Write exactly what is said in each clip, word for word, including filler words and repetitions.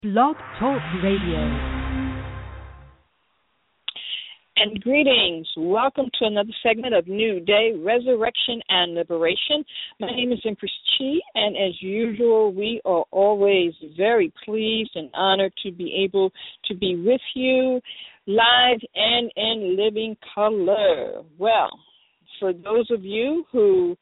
Blog Talk Radio. And greetings. Welcome to another segment of New Day, Resurrection and Liberation. My name is Empress Chi, and as usual, we are always very pleased and honored to be able to be with you live and in living color. Well, for those of you who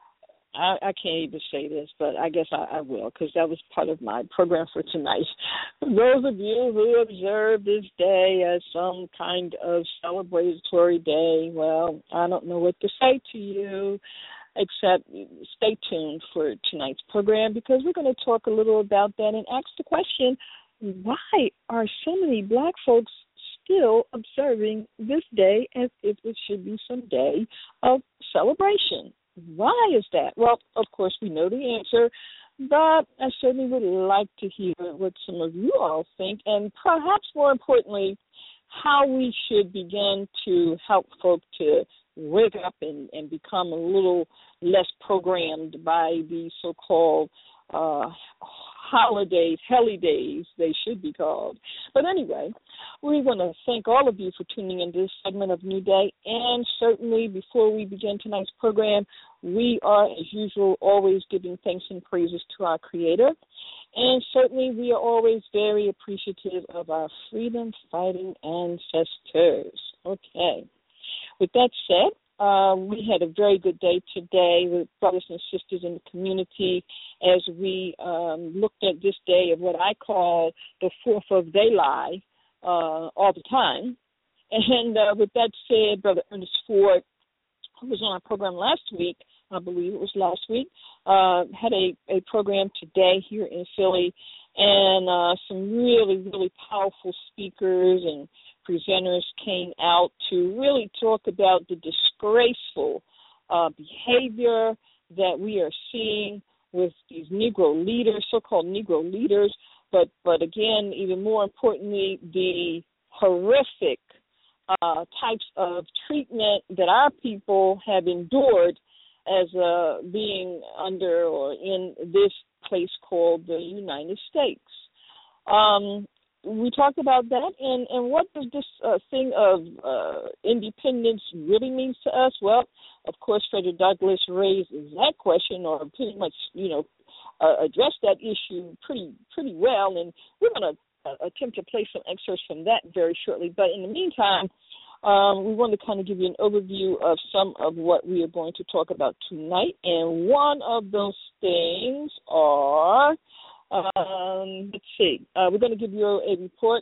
I, I can't even say this, but I guess I, I will, because that was part of my program for tonight. Those of you who observe this day as some kind of celebratory day, well, I don't know what to say to you, except stay tuned for tonight's program, because we're going to talk a little about that and ask the question, why are so many black folks still observing this day as if it should be some day of celebration? Why is that? Well, of course, we know the answer, but I certainly would like to hear what some of you all think, and perhaps more importantly, how we should begin to help folk to wake up and, and become a little less programmed by the so-called uh, holidays, helly days, they should be called. But anyway, we want to thank all of you for tuning into this segment of New Day, and certainly before we begin tonight's program, we are, as usual, always giving thanks and praises to our Creator, and certainly we are always very appreciative of our freedom-fighting ancestors. Okay. With that said, Uh, we had a very good day today with brothers and sisters in the community as we um, looked at this day of what I call the fourth of July uh, all the time. And uh, with that said, Brother Ernest Ford, who was on our program last week, I believe it was last week, uh, had a, a program today here in Philly, and uh, some really, really powerful speakers and presenters came out to really talk about the disgraceful uh, behavior that we are seeing with these Negro leaders, so-called Negro leaders, but, but again, even more importantly, the horrific uh, types of treatment that our people have endured as uh, being under or in this place called the United States. Um, we talked about that, and, and what does this uh, thing of uh, independence really mean to us? Well, of course, Frederick Douglass raised that question, or pretty much, you know, uh, addressed that issue pretty pretty well, and we're going to uh, attempt to play some excerpts from that very shortly. But in the meantime, um, we want to kind of give you an overview of some of what we are going to talk about tonight, and one of those things are... Um, let's see. Uh, we're going to give you a, a report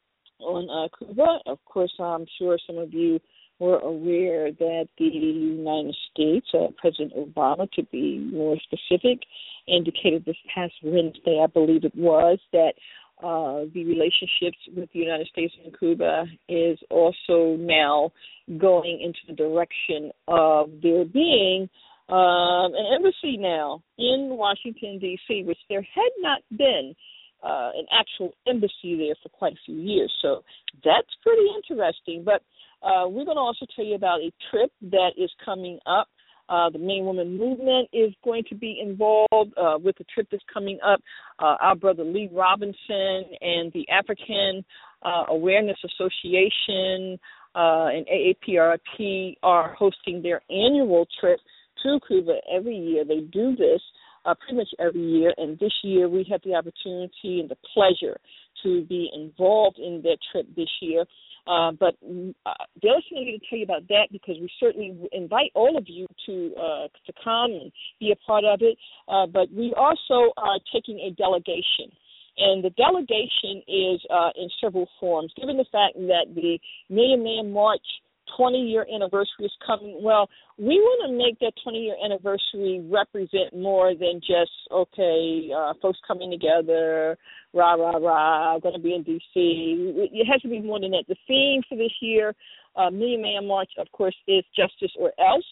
on uh, Cuba. Of course, I'm sure some of you were aware that the United States, uh, President Obama, to be more specific, indicated this past Wednesday, I believe it was, that uh, the relationships with the United States and Cuba is also now going into the direction of there being Um, an embassy now in Washington, D C, which there had not been uh, an actual embassy there for quite a few years. So that's pretty interesting. But uh, we're going to also tell you about a trip that is coming up. Uh, the Maine Woman Movement is going to be involved uh, with the trip that's coming up. Uh, our brother Lee Robinson and the African uh, Awareness Association uh, and A A P R P are hosting their annual trip to Cuba every year. They do this uh, pretty much every year, and this year we had the opportunity and the pleasure to be involved in that trip this year. Uh, but uh, the other thing I need to tell you about that, because we certainly invite all of you to uh, to come and be a part of it, uh, but we also are taking a delegation. And the delegation is uh, in several forms. Given the fact that the Million Man March twenty-year anniversary is coming, well, we want to make that twenty-year anniversary represent more than just, okay, uh, folks coming together, rah, rah, rah, going to be in D C. It has to be more than that. The theme for this year, uh, Million Man March, of course, is Justice or Else.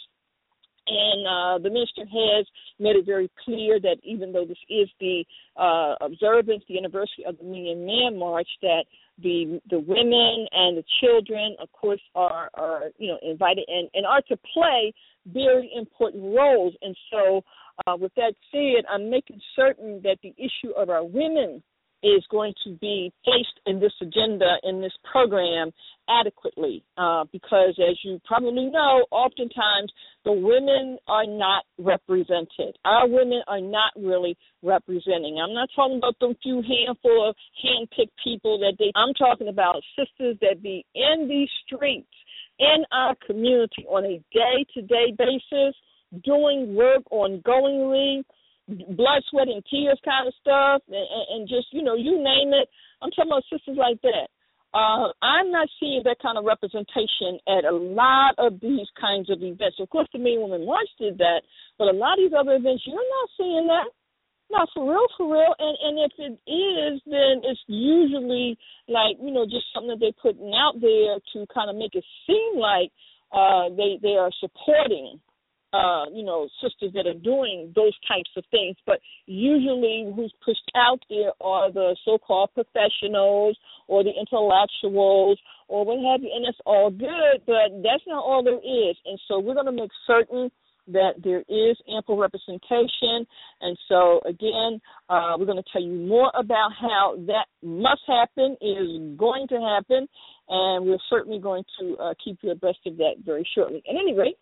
And uh, the minister has made it very clear that even though this is the uh, observance, the anniversary of the Million Man March, that the the women and the children, of course, are, are you know, invited and, and are to play very important roles. And so uh, with that said, I'm making certain that the issue of our women is going to be placed in this agenda, in this program, adequately. Uh, because, as you probably know, oftentimes the women are not represented. Our women are not really representing. I'm not talking about them few handful of hand-picked people that they, I'm talking about sisters that be in these streets, in our community on a day-to-day basis, doing work ongoingly, blood, sweat, and tears kind of stuff, and, and just, you know, you name it. I'm talking about sisters like that. Uh, I'm not seeing that kind of representation at a lot of these kinds of events. Of course, the Men Women March did that, but a lot of these other events, you're not seeing that. Not for real, for real. And, and if it is, then it's usually like, you know, just something that they're putting out there to kind of make it seem like uh, they, they are supporting Uh, you know, sisters that are doing those types of things. But usually who's pushed out there are the so-called professionals or the intellectuals or what have you, and that's all good, but that's not all there is. And so we're going to make certain that there is ample representation. And so, again, uh, we're going to tell you more about how that must happen, is going to happen, and we're certainly going to uh, keep you abreast of that very shortly. At any rate,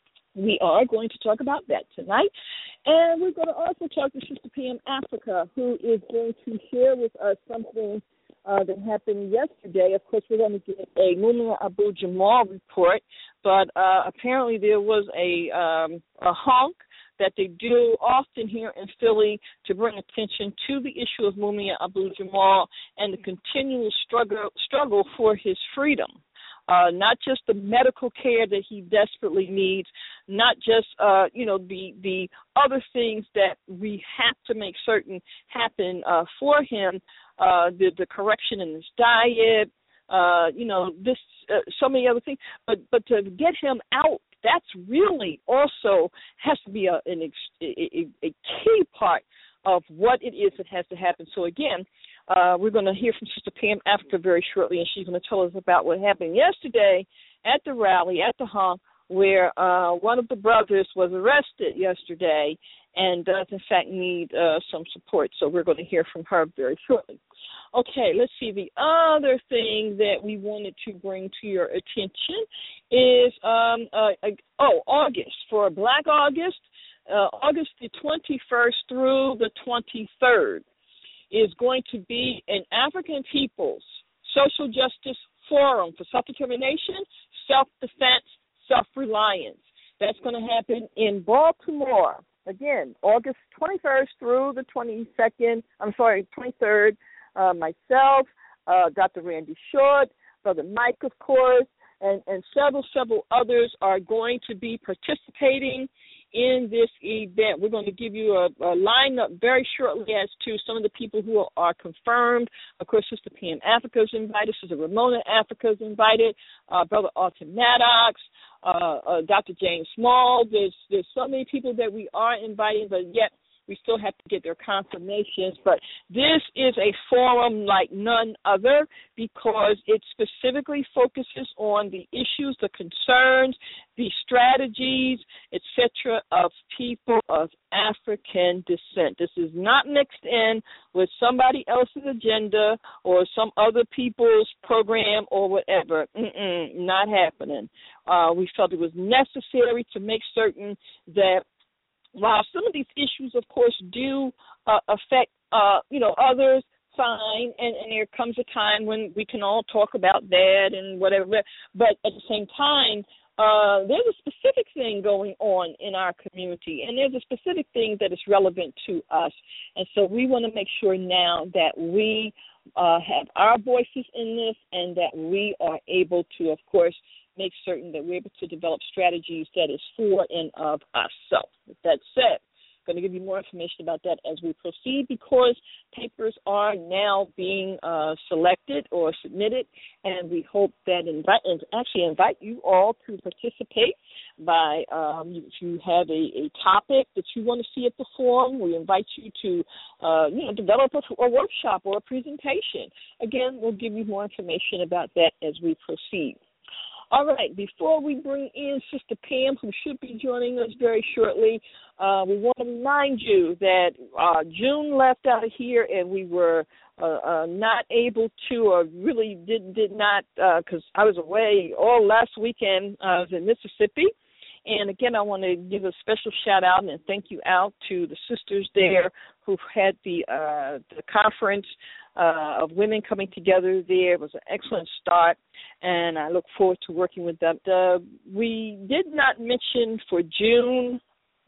we are going to talk about that tonight. And we're going to also talk to Sister Pam Africa, who is going to share with us something uh, that happened yesterday. Of course, we're going to get a Mumia Abu Jamal report, but uh, apparently there was a, um, a honk that they do often here in Philly to bring attention to the issue of Mumia Abu Jamal and the continual struggle, struggle for his freedom. Uh, not just the medical care that he desperately needs, not just, uh, you know, the, the other things that we have to make certain happen uh, for him, uh, the, the correction in his diet, uh, you know, this, uh, so many other things. But, but to get him out, that's really also has to be a, an ex- a, a key part of what it is that has to happen. So, again, Uh, we're going to hear from Sister Pam Africa very shortly, and she's going to tell us about what happened yesterday at the rally, at the hunk, where uh, one of the brothers was arrested yesterday and does, in fact, need uh, some support. So we're going to hear from her very shortly. Okay, let's see. The other thing that we wanted to bring to your attention is, um, uh, uh, oh, August, for Black August, uh, August the twenty-first through the twenty-third. Is going to be an African Peoples Social Justice Forum for Self-Determination, Self-Defense, Self-Reliance. That's going to happen in Baltimore. Again, August twenty-first through the twenty-second, I'm sorry, twenty-third. Uh, myself, uh, Doctor Randy Short, Brother Mike, of course, and, and several, several others are going to be participating in this event. We're going to give you a, a lineup very shortly as to some of the people who are, are confirmed. Of course, Sister Pam Africa is invited. Sister Ramona Africa is invited. Uh, Brother Alton Maddox, uh, uh, Doctor James Small. There's, there's so many people that we are inviting, but yet we still have to get their confirmations. But this is a forum like none other because it specifically focuses on the issues, the concerns, the strategies, et cetera, of people of African descent. This is not mixed in with somebody else's agenda or some other people's program or whatever. Mm-mm, not happening. Uh, we felt it was necessary to make certain that while some of these issues, of course, do uh, affect, uh, you know, others, fine, and, and there comes a time when we can all talk about that and whatever, but at the same time, uh, there's a specific thing going on in our community, and there's a specific thing that is relevant to us, and so we want to make sure now that we uh, have our voices in this and that we are able to, of course, make certain that we're able to develop strategies that is for and of us. So, with that said, I'm going to give you more information about that as we proceed because papers are now being uh, selected or submitted, and we hope that invite and actually invite you all to participate by um, if you have a, a topic that you want to see at the forum, we invite you to uh, you know develop a, a workshop or a presentation. Again, we'll give you more information about that as we proceed. All right, before we bring in Sister Pam, who should be joining us very shortly, uh, we want to remind you that uh, June left out of here, and we were uh, uh, not able to, or really did did not, because uh, I was away all last weekend. I was in Mississippi. And again, I want to give a special shout out and thank you out to the sisters there who had the uh, the conference uh, of women coming together there. It was an excellent start, and I look forward to working with them. Uh, we did not mention for June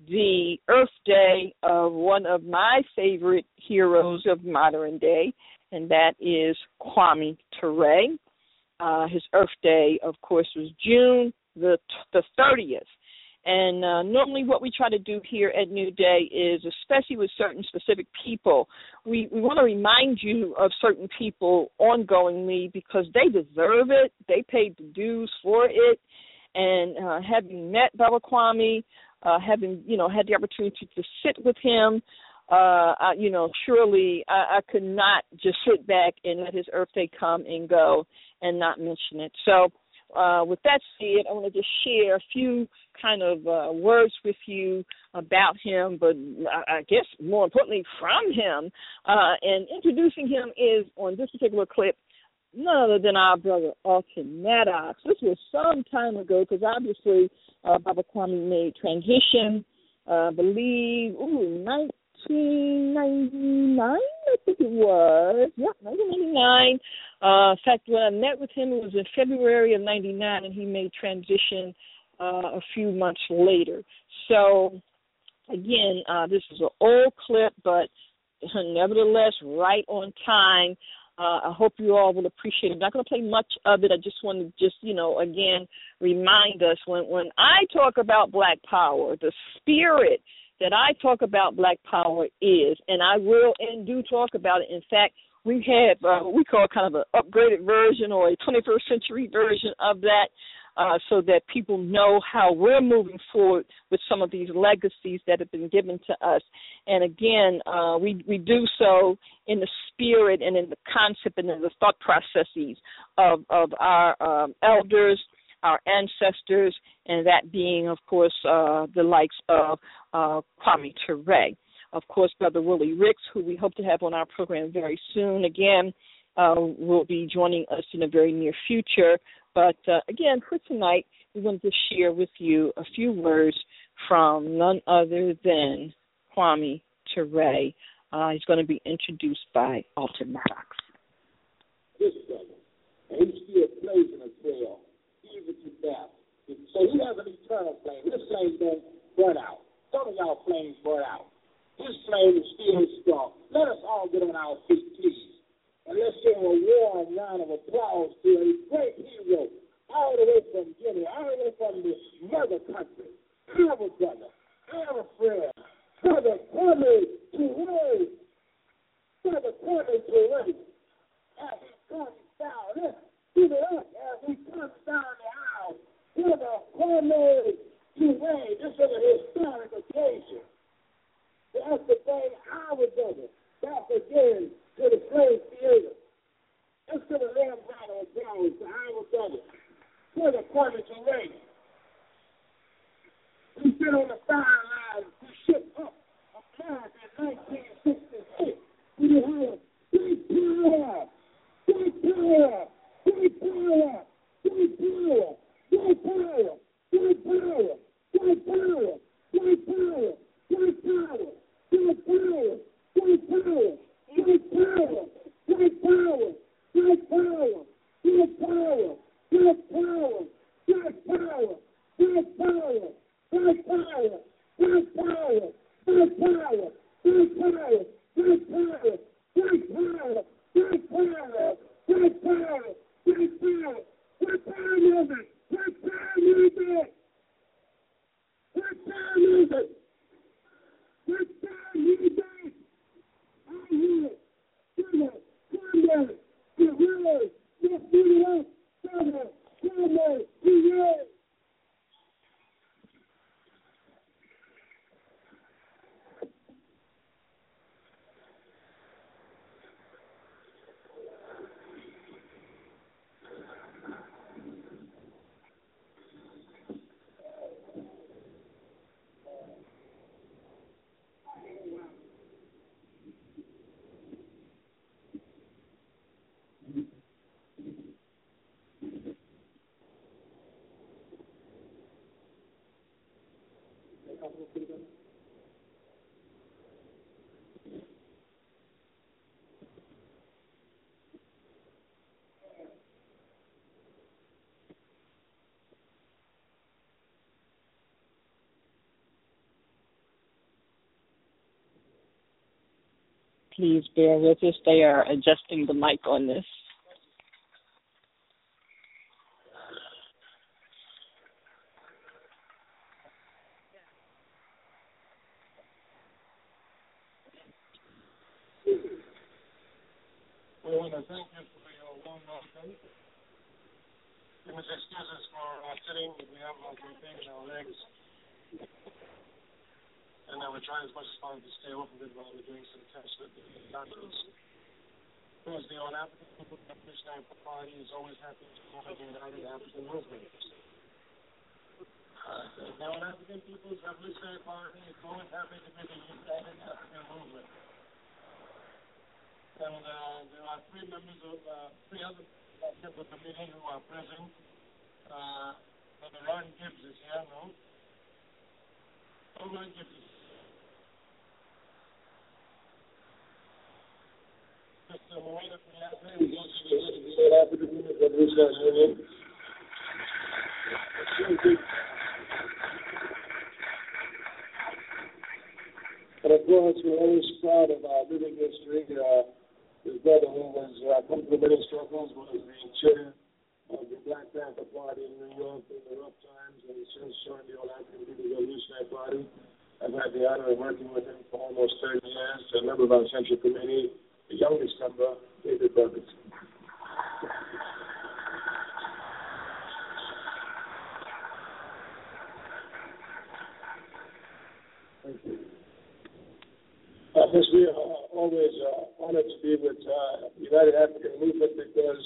the Earth Day of one of my favorite heroes of modern day, and that is Kwame Ture. Uh, his Earth Day, of course, was June the the thirtieth. And uh, normally what we try to do here at New Day is, especially with certain specific people, we, we want to remind you of certain people ongoingly because they deserve it. They paid the dues for it. And uh, having met Baba Kwame, uh, having, you know, had the opportunity to sit with him, uh, I, you know, surely I, I could not just sit back and let his Earth Day come and go and not mention it. So, Uh, with that said, I want to just share a few kind of uh, words with you about him, but I guess more importantly from him. Uh, and introducing him is, on this particular clip, none other than our brother Alton Maddox. This was some time ago because obviously uh, Baba Kwame made transition, uh, I believe, ooh, nineteen ninety-nine, I think it was. Yep, nineteen ninety-nine. Uh, in fact, when I met with him, it was in February of ninety-nine, and he made transition uh, a few months later. So, again, uh, this is an old clip, but nevertheless, right on time. Uh, I hope you all will appreciate it. I'm not going to play much of it. I just want to just, you know, again, remind us when, when I talk about Black Power, the spirit that I talk about Black Power is, and I will and do talk about it. In fact, we have uh, what we call kind of an upgraded version or a twenty-first century version of that uh, so that people know how we're moving forward with some of these legacies that have been given to us. And again, uh, we, we do so in the spirit and in the concept and in the thought processes of, of our um, elders, our ancestors, and that being, of course, uh, the likes of uh, Kwame Ture. Of course, Brother Willie Ricks, who we hope to have on our program very soon, again, uh, will be joining us in the very near future. But, uh, again, for tonight, we wanted to share with you a few words from none other than Kwame Ture. Uh, he's going to be introduced by Alton Maddox. This brother, and he still plays in a trail, even to death. So he has an eternal flame. This flame don't burn out. Some of y'all flames burn out. His flame is still strong. Let us all get on our feet, please. And let's show a warm round of applause to a great hero, all the way from Guinea, all the way from the mother country. Our brother, our friend, Brother Kwame Ture. Brother Kwame Ture. As he comes down, let's give it up as he comes down the aisle. Brother Kwame Ture. This is a historic occasion. That's the thing our brother back again to the slave theater. Let's give a lamb round of applause to our brother, Brother Kwame Ture. He's been on the sidelines to ship up America in nineteen sixty-six. We have big power Please bear with us. They are adjusting the mic on this. We want to thank you for your warm welcome. You must excuse us for uh, sitting. We have uh, some pain in our legs. And uh, we're trying as much as possible to stay open with while we're doing some tests with the doctors. Of course, the All-African People Revolutionary Party is always happy to join the United African Movement. Uh, the All-African People's Revolutionary Party is always happy to be the United African Movement. And uh, there are three members of, uh, three other members of the meeting who are present. Uh, Ron Gibbs is here, no? Oh, Ron Gibbs is Mister Moena Piazza is also the head of the All-African Women's Revolutionary Union. And of course, we're always proud of our living history. Uh, his brother, who was uh, come through many struggles, was the chair of the Black Panther Party in New York in the rough times, and he's since joined the All-African People's Revolutionary Party. I've had the honor of working with him for almost thirty years, a member of our Central Committee. The youngest member, David Burbett. Thank you. Uh, yes, we are always uh, honored to be with uh, the United African Movement because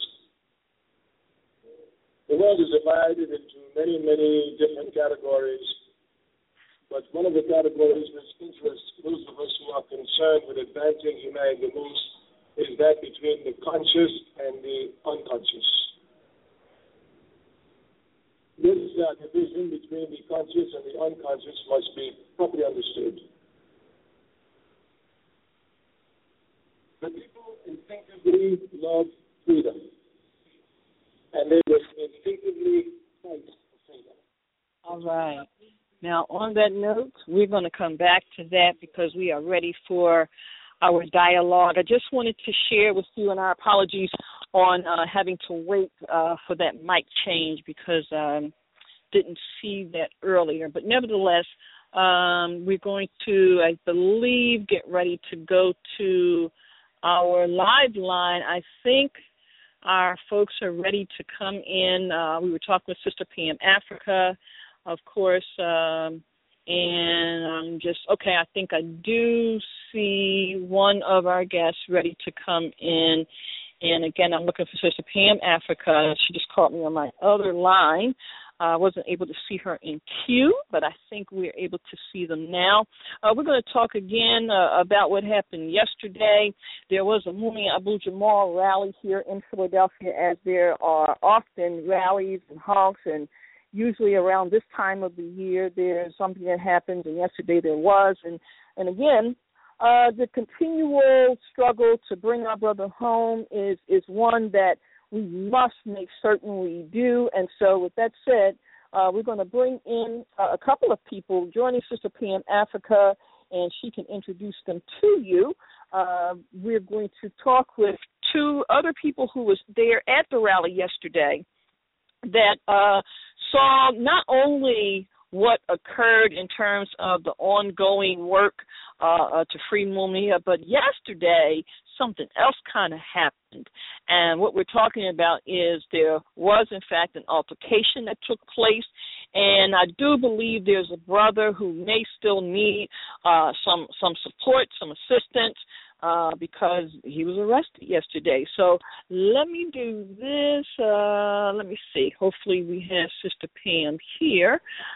the world is divided into many, many different categories. But one of the categories which interests those of us who are concerned with advancing humanity the most is that between the conscious and the unconscious. This uh, division between the conscious and the unconscious must be properly understood. The people instinctively love freedom, and they will instinctively fight for freedom. All right. Now, on that note, we're going to come back to that because we are ready for our dialogue. I just wanted to share with you, and our apologies on uh, having to wait uh, for that mic change because I um, didn't see that earlier. But nevertheless, um, we're going to, I believe, get ready to go to our live line. I think our folks are ready to come in. Uh, we were talking with Sister Pam Africa, of course, um, and I'm just, okay, I think I do see one of our guests ready to come in. And again, I'm looking for Sister Pam Africa. She just called me on my other line. I uh, wasn't able to see her in queue, but I think we're able to see them now. Uh, we're going to talk again uh, about what happened yesterday. There was a Mumia Abu-Jamal rally here in Philadelphia, as there are often rallies and honks, and usually around this time of the year there's something that happens, and yesterday there was. And, and again, uh, the continual struggle to bring our brother home is, is one that we must make certain we do. And so with that said, uh, we're going to bring in uh, a couple of people joining Sister Pam Africa, and she can introduce them to you. Uh, we're going to talk with two other people who was there at the rally yesterday that uh, saw not only what occurred in terms of the ongoing work uh, uh, to free Mumia, but yesterday something else kind of happened. And what we're talking about is there was, in fact, an altercation that took place, and I do believe there's a brother who may still need uh, some some support, some assistance, uh, because he was arrested yesterday. So let me do this. Uh, let me see. Hopefully we have Sister Pam here.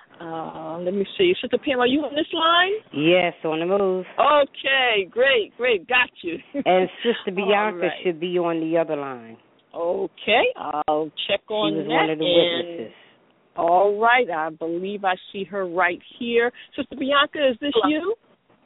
Uh, let me see. Sister Pam, are you on this line? Yes, on the move. Okay, great, great. Got you. And Sister Bianca right. should be on the other line. Okay, I'll check on that. She was that. one of the witnesses. All right, I believe I see her right here. Sister Bianca, is this Hello. you?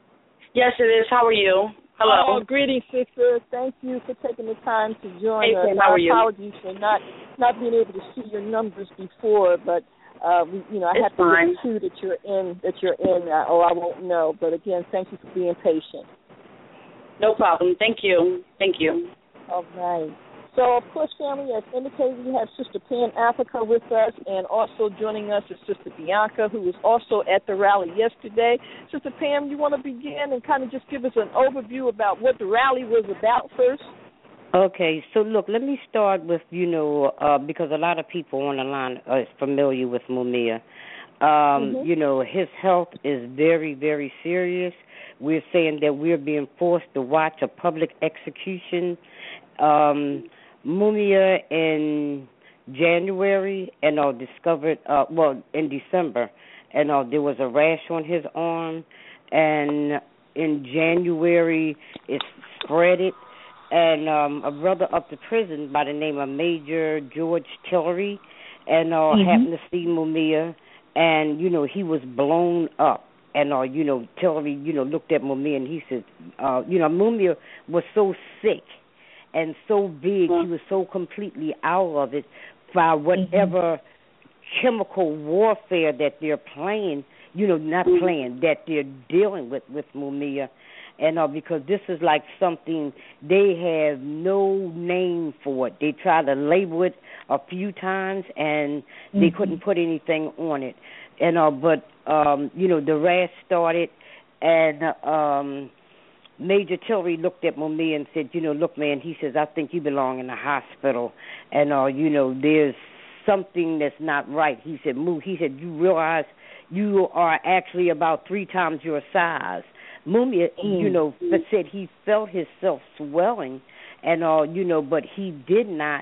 Yes, it is. How are you? Hello. Oh, greetings, sister. Thank you for taking the time to join hey, us. Tim, how are you? Apologies for not, not being able to see your numbers before, but uh, we, you know, I it's have to fine. look too that you're in, that you're in, uh, or I won't know. But again, thank you for being patient. No problem. Thank you. Thank you. All right. So, of course, family, as indicated, we have Sister Pan Africa with us, and also joining us is Sister Bianca, who was also at the rally yesterday. Sister Pam, you want to begin and kind of just give us an overview about what the rally was about first? Okay, so look, let me start with, you know, uh, because a lot of people on the line are familiar with Mumia. Um, mm-hmm. You know, his health is very, very serious. We're saying that we're being forced to watch a public execution. Um, Mumia in January, and uh, discovered, uh, well, in December, and uh, there was a rash on his arm, and in January it spread it. And um, a brother up to prison by the name of Major George Tillery, and uh, mm-hmm. happened to see Mumia, and, you know, he was blown up. And, uh, you know, Tillery, you know, looked at Mumia, and he said, uh, you know, Mumia was so sick and so big, mm-hmm. he was so completely out of it by whatever mm-hmm. chemical warfare that they're playing, you know, not mm-hmm. playing, that they're dealing with, with Mumia. And uh, because this is like something, they have no name for it. They tried to label it a few times, and mm-hmm. they couldn't put anything on it. And uh, but um, you know, the rash started, and um, Major Tillery looked at Mumia and said, "You know, look, man," he says, "I think you belong in the hospital, and uh, you know, there's something that's not right." He said, "Moo," he said, "You realize you are actually about three times your size." Mumia, mm. you know, said he felt himself swelling, and uh, you know, but he did not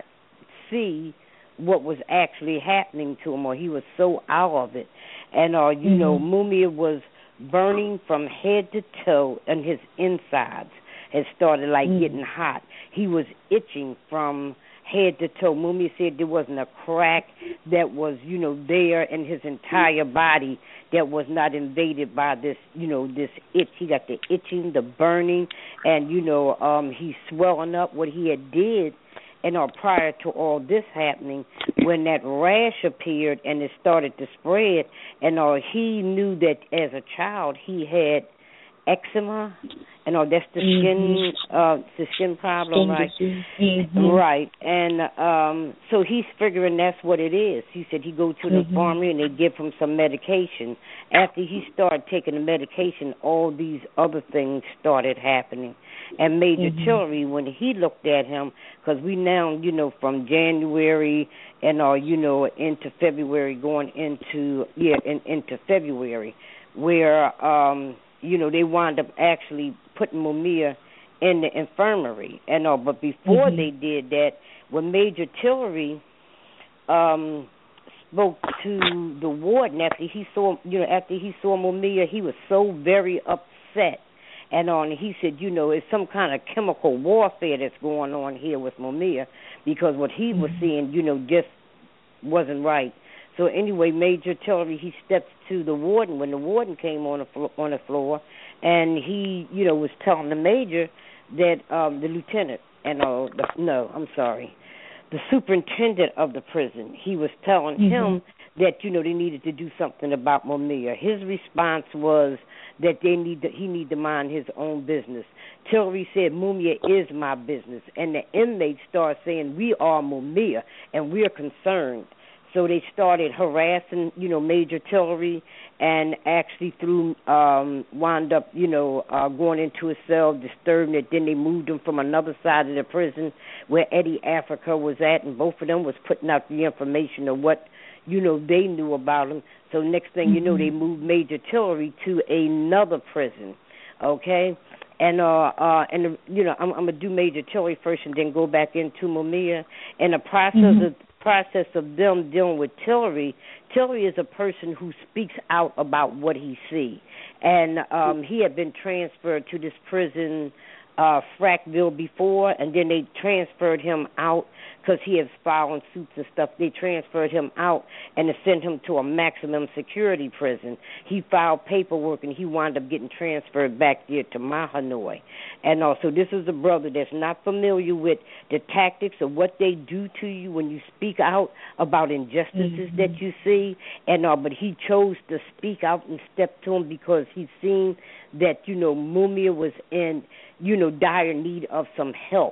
see what was actually happening to him, or he was so out of it. And uh, you mm-hmm. know, Mumia was burning from head to toe, and his insides had started like mm. getting hot. He was itching from head to toe. Mumia said there wasn't a crack that was, you know, there in his entire body that was not invaded by this, you know, this itch. He got the itching, the burning, and, you know, um, he's swelling up. What he had did, and uh, prior to all this happening, when that rash appeared and it started to spread, and uh, he knew that as a child he had eczema, and oh, that's the skin, mm-hmm. uh, the skin problem, skin right? Mm-hmm. Right, and um, so he's figuring that's what it is. He said he go to the mm-hmm. pharmacy and they give him some medication. After he started taking the medication, all these other things started happening. And Major mm-hmm. Tillery, when he looked at him, because we now, you know, from January and uh, you know, into February, going into yeah, in, into February, where um. you know, they wound up actually putting Mumia in the infirmary. And all, but before mm-hmm. they did that, when Major Tillery um, spoke to the warden after he saw, you know, after he saw Mumia, he was so very upset. And on, he said, you know, it's some kind of chemical warfare that's going on here with Mumia, because what he mm-hmm. was seeing, you know, just wasn't right. So anyway, Major Tillery, he stepped to the warden when the warden came on the flo- on the floor, and he, you know, was telling the major that um, the lieutenant and uh, the, no, I'm sorry, the superintendent of the prison, he was telling mm-hmm. him that, you know, they needed to do something about Mumia. His response was that they need to, he need to mind his own business. Tillery said, Mumia is my business, and the inmates started saying, we are Mumia, and we're concerned. So they started harassing, you know, Major Tillery, and actually through um, wound up, you know, uh, going into a cell, disturbing it. Then they moved him from another side of the prison where Eddie Africa was at, and both of them was putting out the information of what, you know, they knew about him. So next thing mm-hmm. you know, they moved Major Tillery to another prison, okay? And, uh, uh, and you know, I'm, I'm going to do Major Tillery first and then go back into Mumia. And the process mm-hmm. of process of them dealing with Tillery, Tillery is a person who speaks out about what he sees. And um, he had been transferred to this prison, uh, Frackville, before, and then they transferred him out because he has filing suits and stuff. They transferred him out and sent him to a maximum security prison. He filed paperwork, and he wound up getting transferred back there to Mahanoy. And also, this is a brother that's not familiar with the tactics of what they do to you when you speak out about injustices mm-hmm. that you see. And uh, but he chose to speak out and step to him because he's seen that, you know, Mumia was in, you know, dire need of some help.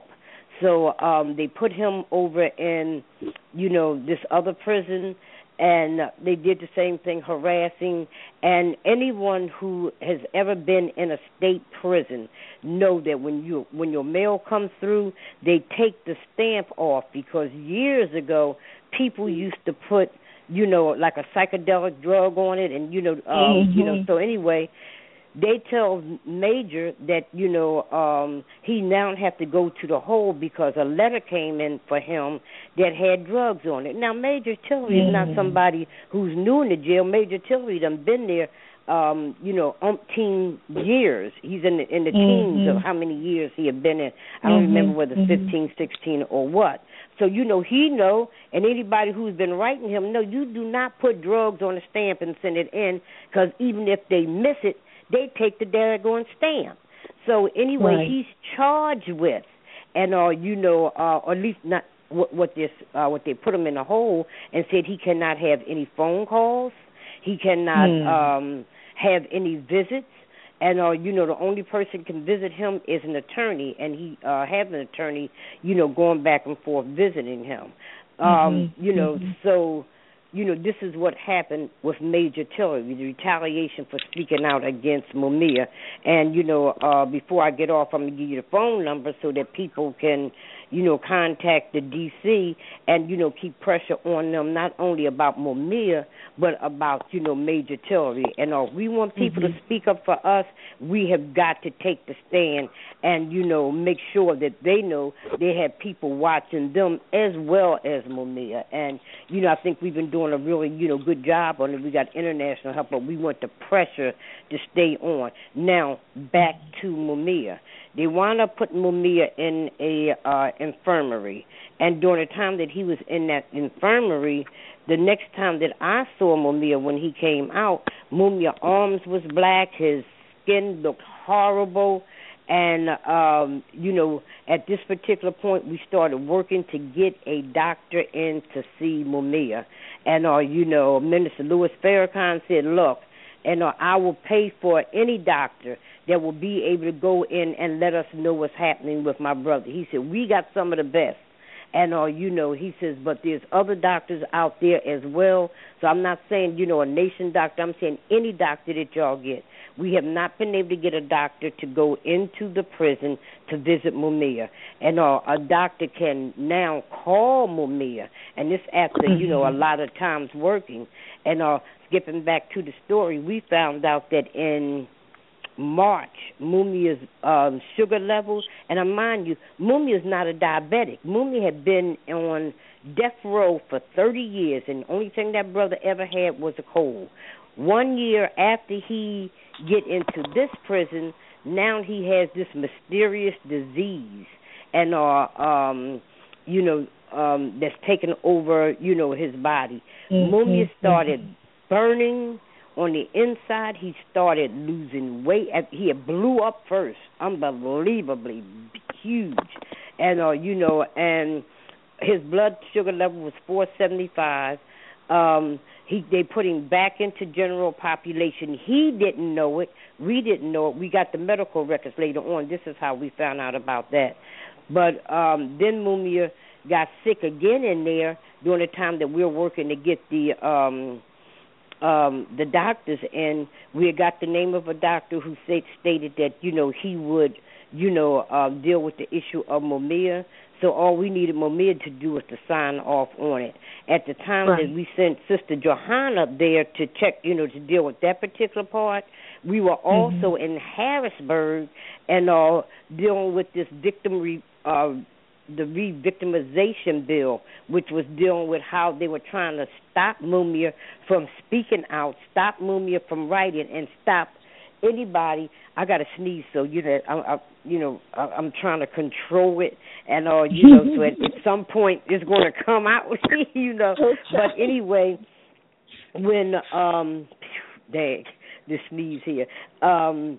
So um, they put him over in, you know, this other prison, and they did the same thing, harassing. And anyone who has ever been in a state prison know that when you when your mail comes through, they take the stamp off, because years ago people used to put, you know, like a psychedelic drug on it, and you know, um, mm-hmm. you know. So anyway, they tell Major that, you know, um, he now have to go to the hole because a letter came in for him that had drugs on it. Now, Major Tillery mm. is not somebody who's new in the jail. Major Tillery done been there, um, you know, umpteen years. He's in the, in the mm-hmm. teens of how many years he had been in. I don't mm-hmm. remember whether mm-hmm. fifteen, sixteen, or what. So, you know, he know, and anybody who's been writing him, no, you do not put drugs on a stamp and send it in, because even if they miss it, they take the daggone stamp. So anyway, right. he's charged with, and uh, you know, uh, or at least not what, what this, uh, what they put him in a hole and said he cannot have any phone calls, he cannot mm. um, have any visits, and uh, you know, the only person can visit him is an attorney, and he uh, has an attorney, you know, going back and forth visiting him. Um, mm-hmm. You know, mm-hmm. so. You know, this is what happened with Major Tillery, the retaliation for speaking out against Mumia. And, you know, uh, before I get off, I'm going to give you the phone number so that people can, you know, contact the D C and, you know, keep pressure on them, not only about Mumia, but about, you know, Major Tillery. And uh, we want people mm-hmm. to speak up for us. We have got to take the stand and, you know, make sure that they know they have people watching them as well as Mumia. And, you know, I think we've been doing a really, you know, good job on it. We got international help, but we want the pressure to stay on. Now, back to Mumia. They wound up putting Mumia in a uh, infirmary, and during the time that he was in that infirmary, the next time that I saw Mumia when he came out, Mumia's arms was black, his skin looked horrible, and, um, you know, at this particular point, we started working to get a doctor in to see Mumia. And, uh, you know, Minister Louis Farrakhan said, look, and uh, I will pay for any doctor that will be able to go in and let us know what's happening with my brother. He said, we got some of the best. And, uh, you know, he says, but there's other doctors out there as well. So I'm not saying, you know, a nation doctor. I'm saying any doctor that y'all get. We have not been able to get a doctor to go into the prison to visit Mumia. And uh, a doctor can now call Mumia. And this after, you know, a lot of times working. And uh, skipping back to the story, we found out that in March, Mumia's um, sugar levels, and I mind you, Mumia is not a diabetic. Mumia had been on death row for thirty years, and the only thing that brother ever had was a cold. One year after he get into this prison, now he has this mysterious disease, and uh, um, you know, um, that's taken over, you know, his body. Mm-hmm. Mumia started burning. On the inside, he started losing weight. He had blew up first, unbelievably huge. And, uh, you know, and his blood sugar level was four seventy-five. Um, he They put him back into general population. He didn't know it. We didn't know it. We got the medical records later on. This is how we found out about that. But um, then Mumia got sick again in there during the time that we were working to get the... Um, Um, the doctors, and we had got the name of a doctor who said, stated that, you know, he would, you know, uh, deal with the issue of Mumia. So all we needed Mumia to do was to sign off on it. At the time right. that we sent Sister Johanna up there to check, you know, to deal with that particular part, we were also mm-hmm. in Harrisburg and uh, dealing with this victim re- uh the re-victimization bill, which was dealing with how they were trying to stop Mumia from speaking out, stop Mumia from writing, and stop anybody, I got to sneeze, so you know, I, I you know, I, I'm trying to control it, and uh, you know, so at, at some point it's going to come out, you know. Okay. But anyway, when um, dang, the sneeze here, um,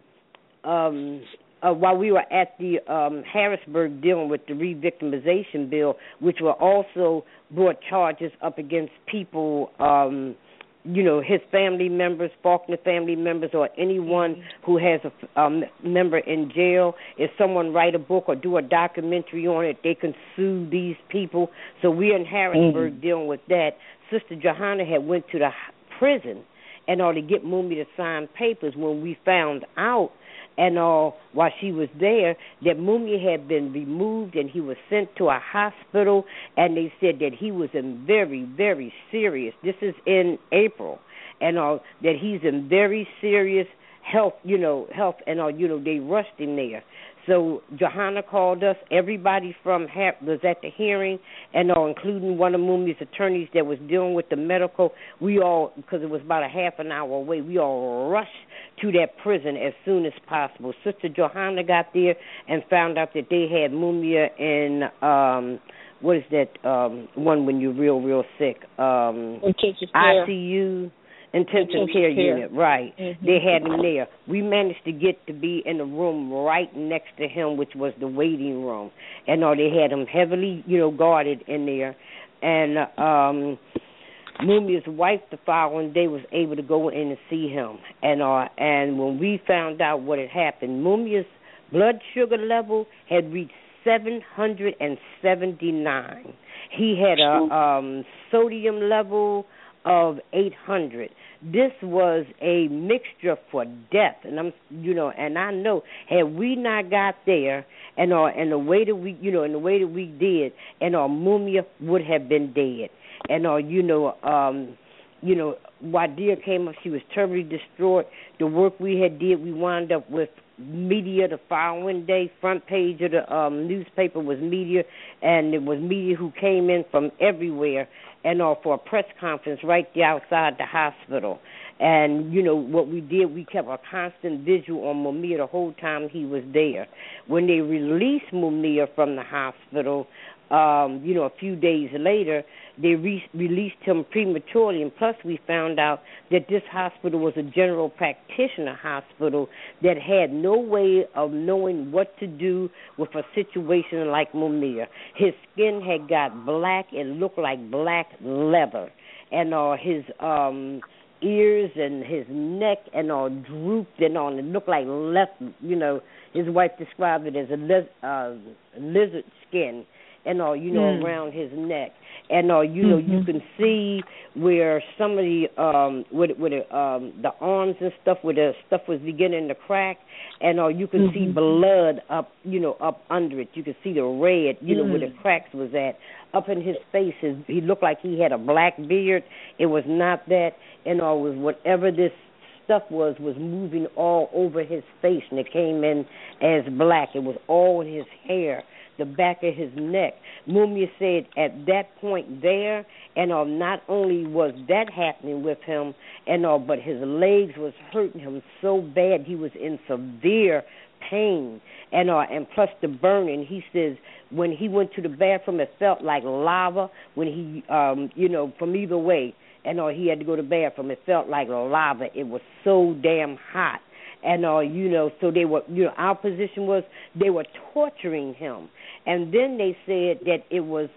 um. Uh, while we were at the um, Harrisburg dealing with the re-victimization bill, which were also brought charges up against people, um, you know, his family members, Faulkner family members, or anyone who has a um, member in jail. If someone write a book or do a documentary on it, they can sue these people. So we're in Harrisburg mm-hmm. dealing with that. Sister Johanna had went to the prison in order to get Mumia to sign papers when we found out and all, uh, while she was there, that Mumia had been removed and he was sent to a hospital, and they said that he was in very, very serious, this is in April, and all, uh, that he's in very serious health, you know, health, and all, uh, you know, they rushed him there. So Johanna called us. Everybody from ha- was at the hearing, and all, including one of Mumia's attorneys that was dealing with the medical. We all, because it was about a half an hour away, we all rushed to that prison as soon as possible. Sister Johanna got there and found out that they had Mumia in, um, what is that um, one when you're real, real sick? Um, Intensive care. I C U. Intensive, Intensive care, care unit, right. Mm-hmm. They had him there. We managed to get to be in the room right next to him, which was the waiting room. And uh, they had him heavily, you know, guarded in there. And um, Mumia's wife the following day was able to go in and see him. And uh, and when we found out what had happened, Mumia's blood sugar level had reached seven hundred seventy-nine. He had a um, sodium level of eight hundred. This was a mixture for death, and I'm, you know, and I know had we not got there, and uh, and the way that we, you know, and the way that we did, and our Mumia would have been dead, and uh, you know, um, you know, Wadia came up, she was terribly distraught. The work we had did, we wound up with media the following day. Front page of the um, newspaper was media, and it was media who came in from everywhere, and uh, for a press conference right there outside the hospital. And, you know, what we did, we kept a constant visual on Mumia the whole time he was there. When they released Mumia from the hospital, um, you know, a few days later, they re- released him prematurely, and plus we found out that this hospital was a general practitioner hospital that had no way of knowing what to do with a situation like Mumia. His skin had got black, it looked like black leather, and uh, his um, ears and his neck and all drooped and all, it looked like left, you know, his wife described it as a liz- uh, lizard skin, and all, you know, mm. around his neck. And, uh, you know, mm-hmm. you can see where some of the, um, where, where the, um, the arms and stuff, where the stuff was beginning to crack, and uh, you can mm-hmm. see blood up, you know, up under it. You can see the red, you mm. know, where the cracks was at. Up in his face, his, he looked like he had a black beard. It was not that, and uh, was whatever this stuff was, was moving all over his face, and it came in as black. It was all in his hair, the back of his neck. Mumia said at that point there, and uh, not only was that happening with him, and uh, but his legs was hurting him so bad he was in severe pain, and uh, and plus the burning. He says when he went to the bathroom, it felt like lava. When he, um, you know, from either way, and uh, he had to go to the bathroom, it felt like lava. It was so damn hot. And, uh, you know, so they were, you know, our position was they were torturing him. And then they said that it was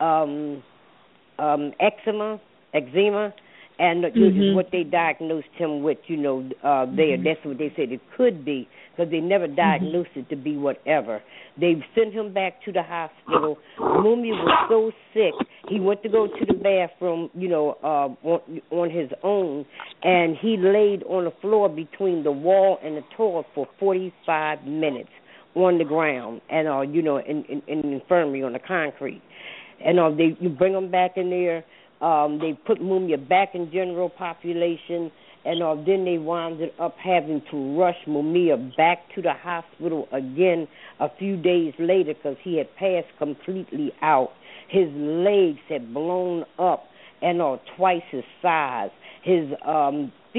um, um, eczema, eczema, and mm-hmm. what they diagnosed him with, you know, uh, there. Mm-hmm. That's what they said it could be, because they never diagnosed mm-hmm. it to be whatever. They sent him back to the hospital. Mumia was so sick, he went to go to the bathroom, you know, uh, on, on his own, and he laid on the floor between the wall and the toilet for forty-five minutes on the ground, and, uh, you know, in, in, in the infirmary on the concrete. And uh, they you bring him back in there. Um, they put Mumia back in general population, and uh, then they wound up having to rush Mumia back to the hospital again a few days later because he had passed completely out. His legs had blown up and uh, twice his size. His um, feet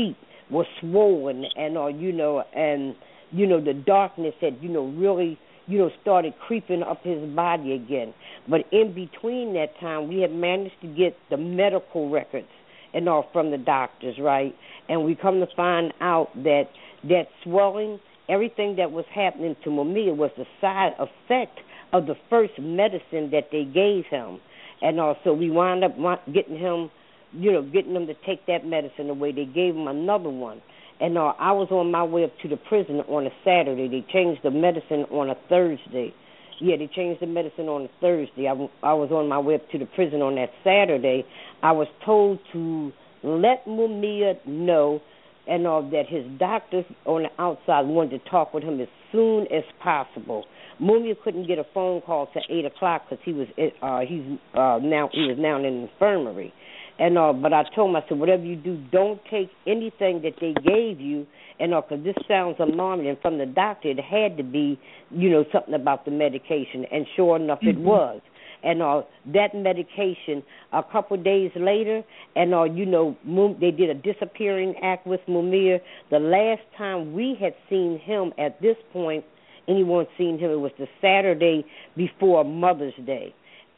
was swollen, and uh, you know, and you know, the darkness had, you know, really, you know, started creeping up his body again. But in between that time, we had managed to get the medical records and all from the doctors, right? And we come to find out that that swelling, everything that was happening to Mumia was the side effect of the first medicine that they gave him. And also we wound up getting him, you know, getting him to take that medicine away. They gave him another one. And uh, I was on my way up to the prison on a Saturday. They changed the medicine on a Thursday. Yeah, they changed the medicine on a Thursday. I, w- I was on my way up to the prison on that Saturday. I was told to let Mumia know and uh, that his doctors on the outside wanted to talk with him as soon as possible. Mumia couldn't get a phone call till eight o'clock because he was uh, he's uh, now he was now in an infirmary. And uh, but I told him, I said, whatever you do, don't take anything that they gave you, and because uh, this sounds alarming. And from the doctor, it had to be, you know, something about the medication. And sure enough, mm-hmm. it was. And uh, that medication, a couple of days later, and uh, you know, they did a disappearing act with Mumia. The last time we had seen him at this point, anyone seen him, it was the Saturday before Mother's Day.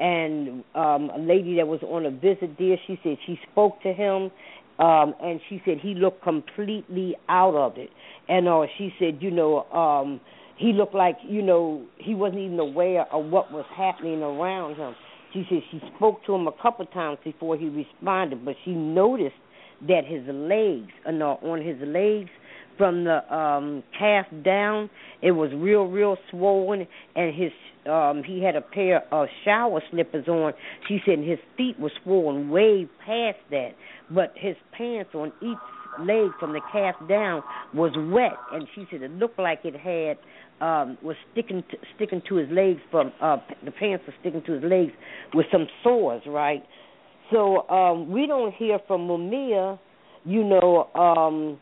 And um, a lady that was on a visit there, she said she spoke to him, um, and she said he looked completely out of it. And uh, she said, you know, um, he looked like, you know, he wasn't even aware of what was happening around him. She said she spoke to him a couple of times before he responded, but she noticed that his legs, uh, no, on his legs, from the um, calf down, it was real, real swollen, and his um, he had a pair of shower slippers on. She said his feet were swollen way past that, but his pants on each leg from the calf down was wet, and she said it looked like it had um, was sticking to, sticking to his legs from uh, the pants were sticking to his legs with some sores, right? So um, we don't hear from Mumia, you know. Um,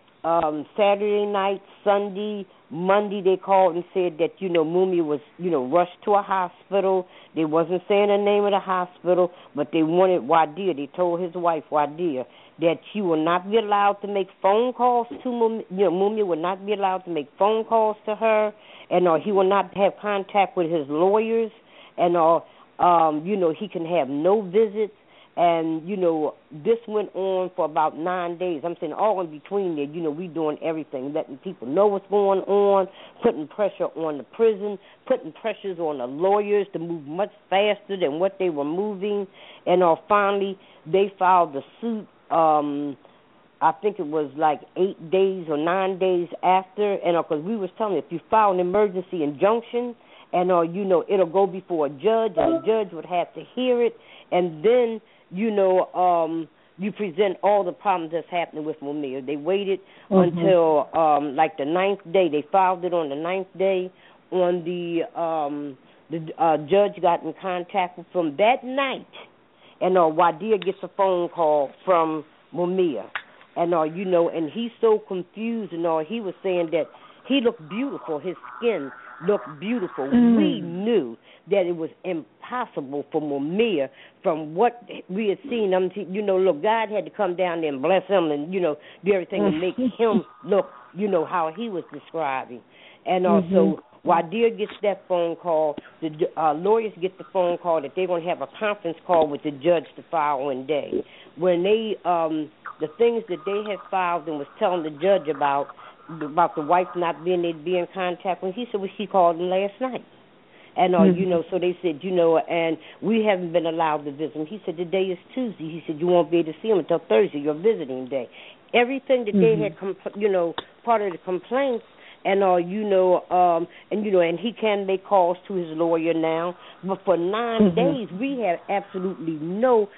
Um, Saturday night, Sunday, Monday, they called and said that, you know, Mumia was, you know, rushed to a hospital. They wasn't saying the name of the hospital, but they wanted Wadia. They told his wife, Wadia, that she will not be allowed to make phone calls to Mumia. You know, Mumia will not be allowed to make phone calls to her, and uh, he will not have contact with his lawyers, and, uh, um, you know, he can have no visits. And, you know, this went on for about nine days. I'm saying all in between there, you know, we doing everything, letting people know what's going on, putting pressure on the prison, putting pressures on the lawyers to move much faster than what they were moving. And uh, finally, they filed the suit, um, I think it was like eight days or nine days after. And because uh, we was telling you, if you file an emergency injunction, and, uh, you know, it'll go before a judge, and the judge would have to hear it, and then you know, um, you present all the problems that's happening with Mumia. They waited mm-hmm. until, um, like, the ninth day. They filed it on the ninth day. On the, um, the uh, judge got in contact with him that night, and uh, Wadia gets a phone call from Mumia. And, uh, you know, and he's so confused, and uh, he was saying that he looked beautiful. His skin looked beautiful. Mm. We knew that it was impossible for Mumia from what we had seen. I mean, you know, look, God had to come down there and bless him and, you know, do everything and make him look, you know, how he was describing. And also, mm-hmm. Wadia gets that phone call. The uh, lawyers get the phone call that they're going to have a conference call with the judge the following day. When they, um, the things that they had filed and was telling the judge about, about the wife not being able to be in contact with, he said, well, she called him last night. And, uh, mm-hmm. you know, so they said, you know, and we haven't been allowed to visit him. He said, today is Tuesday. He said, you won't be able to see him until Thursday, your visiting day. Everything that mm-hmm. they had, compl- you know, part of the complaints, and, uh, you know, um, and, you know, and he can make calls to his lawyer now. But for nine mm-hmm. days, we had absolutely no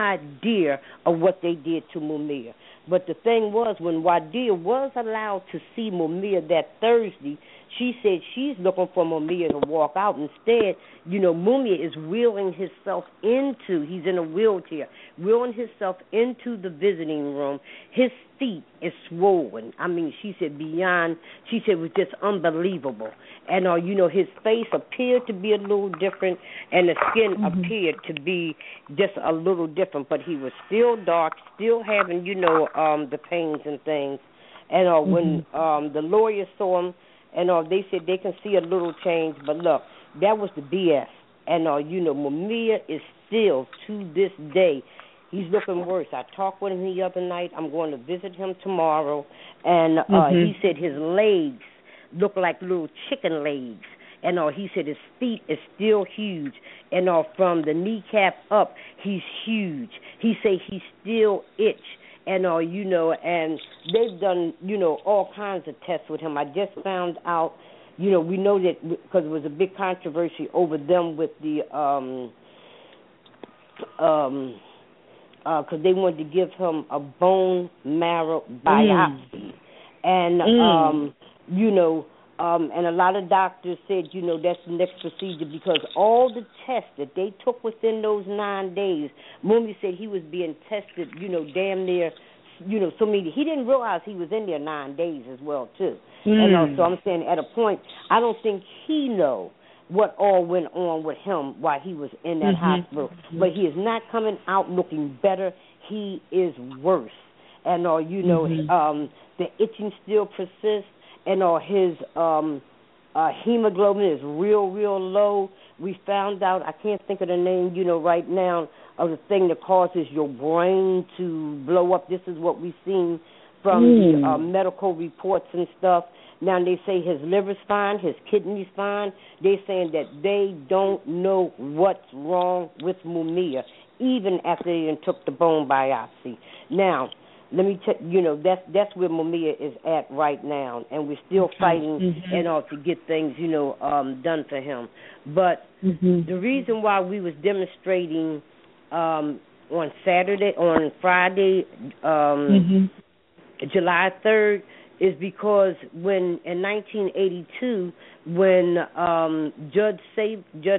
idea of what they did to Mumia. But the thing was, when Wadia was allowed to see Mumia that Thursday, she said she's looking for Mumia to walk out. Instead, you know, Mumia is wheeling himself into, he's in a wheelchair, wheeling himself into the visiting room. His feet is swollen. I mean, she said beyond, she said it was just unbelievable. And, uh, you know, his face appeared to be a little different, and the skin mm-hmm. appeared to be just a little different, but he was still dark, still having, you know, um, the pains and things. And uh, mm-hmm. when um, the lawyers saw him, and uh, they said they can see a little change, but look, that was the B S. And, uh, you know, Mumia is still, to this day, he's looking worse. I talked with him the other night. I'm going to visit him tomorrow. And uh, mm-hmm. he said his legs look like little chicken legs. And uh, he said his feet is still huge. And uh, from the kneecap up, he's huge. He said he still itch. And, uh, you know, and they've done, you know, all kinds of tests with him. I just found out, you know, we know that because it was a big controversy over them with the, um, um, because uh, they wanted to give him a bone marrow biopsy. Mm. And, mm. um, you know, um, and a lot of doctors said, you know, that's the next procedure because all the tests that they took within those nine days, Mumia said he was being tested, you know, damn near, you know, so many. He didn't realize he was in there nine days as well, too. Mm. And uh, so I'm saying at a point, I don't think he know what all went on with him while he was in that mm-hmm. hospital. But he is not coming out looking better. He is worse. And, uh, you know, mm-hmm. um, the itching still persists. And uh, his um, uh, hemoglobin is real, real low. We found out, I can't think of the name, you know, right now, of the thing that causes your brain to blow up. This is what we've seen from mm. the uh, medical reports and stuff. Now, they say his liver's fine, his kidney's fine. They're saying that they don't know what's wrong with Mumia, even after they took the bone biopsy. Now, let me tell you, know, that's that's where Mumia is at right now, and we're still fighting mm-hmm. and all to get things, you know, um, done for him. But mm-hmm. the reason why we was demonstrating um, on Saturday, on Friday, um, mm-hmm. July third, is because when in nineteen eighty-two, when um, Judge Sab- Judge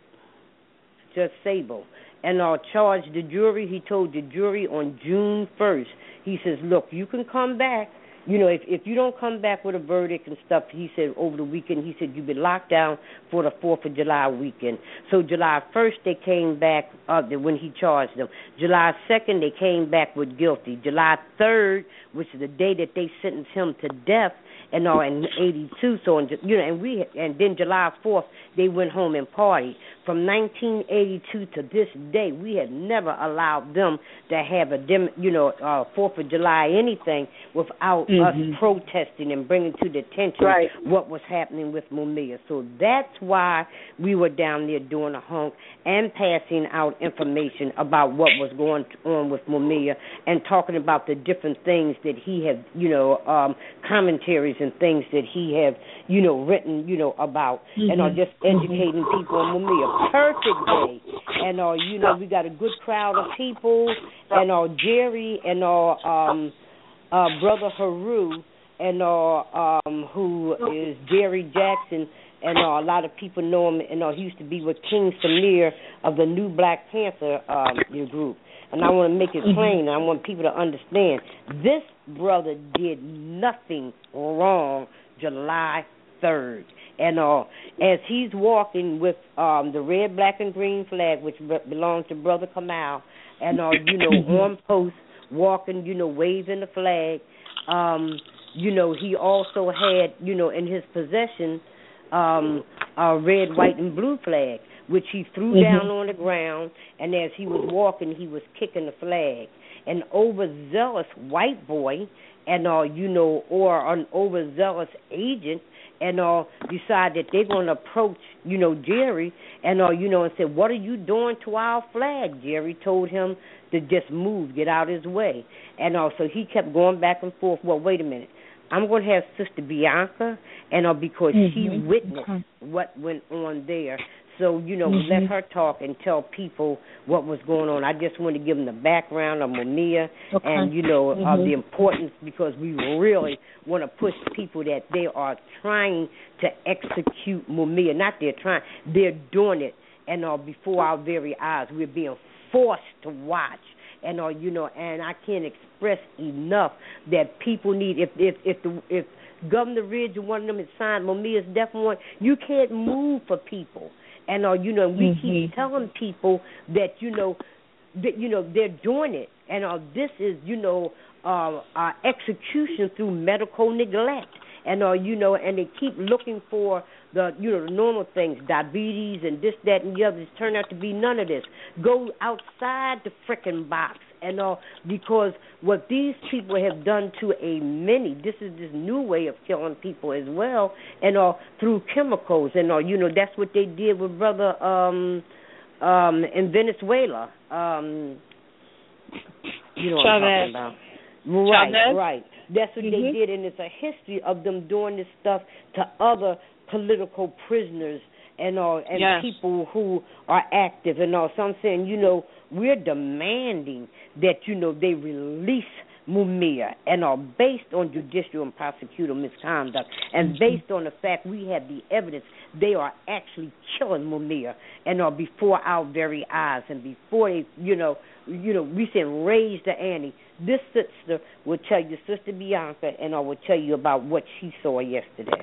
Judge Sable and uh, charged the jury, he told the jury on June first. He says, look, you can come back. You know, if if you don't come back with a verdict and stuff, he said over the weekend, he said you've been locked down for the fourth of July weekend. So July first, they came back uh, when he charged them. July second, they came back with guilty. July third, which is the day that they sentenced him to death, and all in eighty-two. So in, you know, and we and then July fourth, they went home and partied. From nineteen eighty-two to this day, we had never allowed them to have a dem, you know, uh, Fourth of July anything without mm-hmm. us protesting and bringing to the attention right. what was happening with Mumia. So that's why we were down there doing a honk and passing out information about what was going on with Mumia and talking about the different things that he had, you know, um, commentaries and things that he have, you know, written, you know, about, mm-hmm. and are just educating people on Mumia. Perfect day, and uh, you know, we got a good crowd of people, and uh, Jerry and uh, um, uh, brother Haru, and uh, um, who is Jerry Jackson, and uh, a lot of people know him, and uh, he used to be with King Samir of the New Black Panther um, group. And I want to make it plain, and I want people to understand, this brother did nothing wrong July third. And uh, as he's walking with um, the red, black, and green flag, which be- belongs to Brother Kamal, and, uh, you know, on post, walking, you know, waving the flag, um, you know, he also had, you know, in his possession um, a red, white, and blue flag, which he threw mm-hmm. down on the ground, and as he was walking, he was kicking the flag. An overzealous white boy, and, uh, you know, or an overzealous agent, and uh, decide that they're going to approach, you know, Jerry, and, uh, you know, and say, what are you doing to our flag? Jerry told him to just move, get out his way. And uh, so he kept going back and forth. Well, wait a minute. I'm going to have Sister Bianca, and uh, because mm-hmm. she witnessed okay. what went on there. So, you know, mm-hmm. let her talk and tell people what was going on. I just want to give them the background of Mumia okay. and, you know, mm-hmm. of the importance, because we really want to push people that they are trying to execute Mumia. Not they're trying, they're doing it, and uh, before our very eyes. We're being forced to watch. And, uh, you know, and I can't express enough that people need, if if if, the, if Governor Ridge or one of them had signed Mumia's death warrant, you can't move for people. And, uh, you know, we mm-hmm. keep telling people that, you know, that, you know, they're doing it. And uh, this is, you know, uh, uh, execution through medical neglect. And, uh, you know, and they keep looking for the, you know, the normal things, diabetes and this, that, and the other. It's turned out to be none of this. Go outside the frickin' box. And uh, because what these people have done to a many, this is this new way of killing people as well, and uh, through chemicals. And, uh, you know, that's what they did with brother um, um, in Venezuela. Um, you know what I'm talking about. Right, Chavez? right. That's what mm-hmm. they did, and it's a history of them doing this stuff to other political prisoners and all, and yes. people who are active and all. So I'm saying, you know, we're demanding that, you know, they release Mumia, and are based on judicial and prosecutor misconduct, and mm-hmm. based on the fact we have the evidence they are actually killing Mumia, and are before our very eyes, and before they, you know, you know, we said raise the ante. This sister will tell you, Sister Bianca, and I will tell you about what she saw yesterday.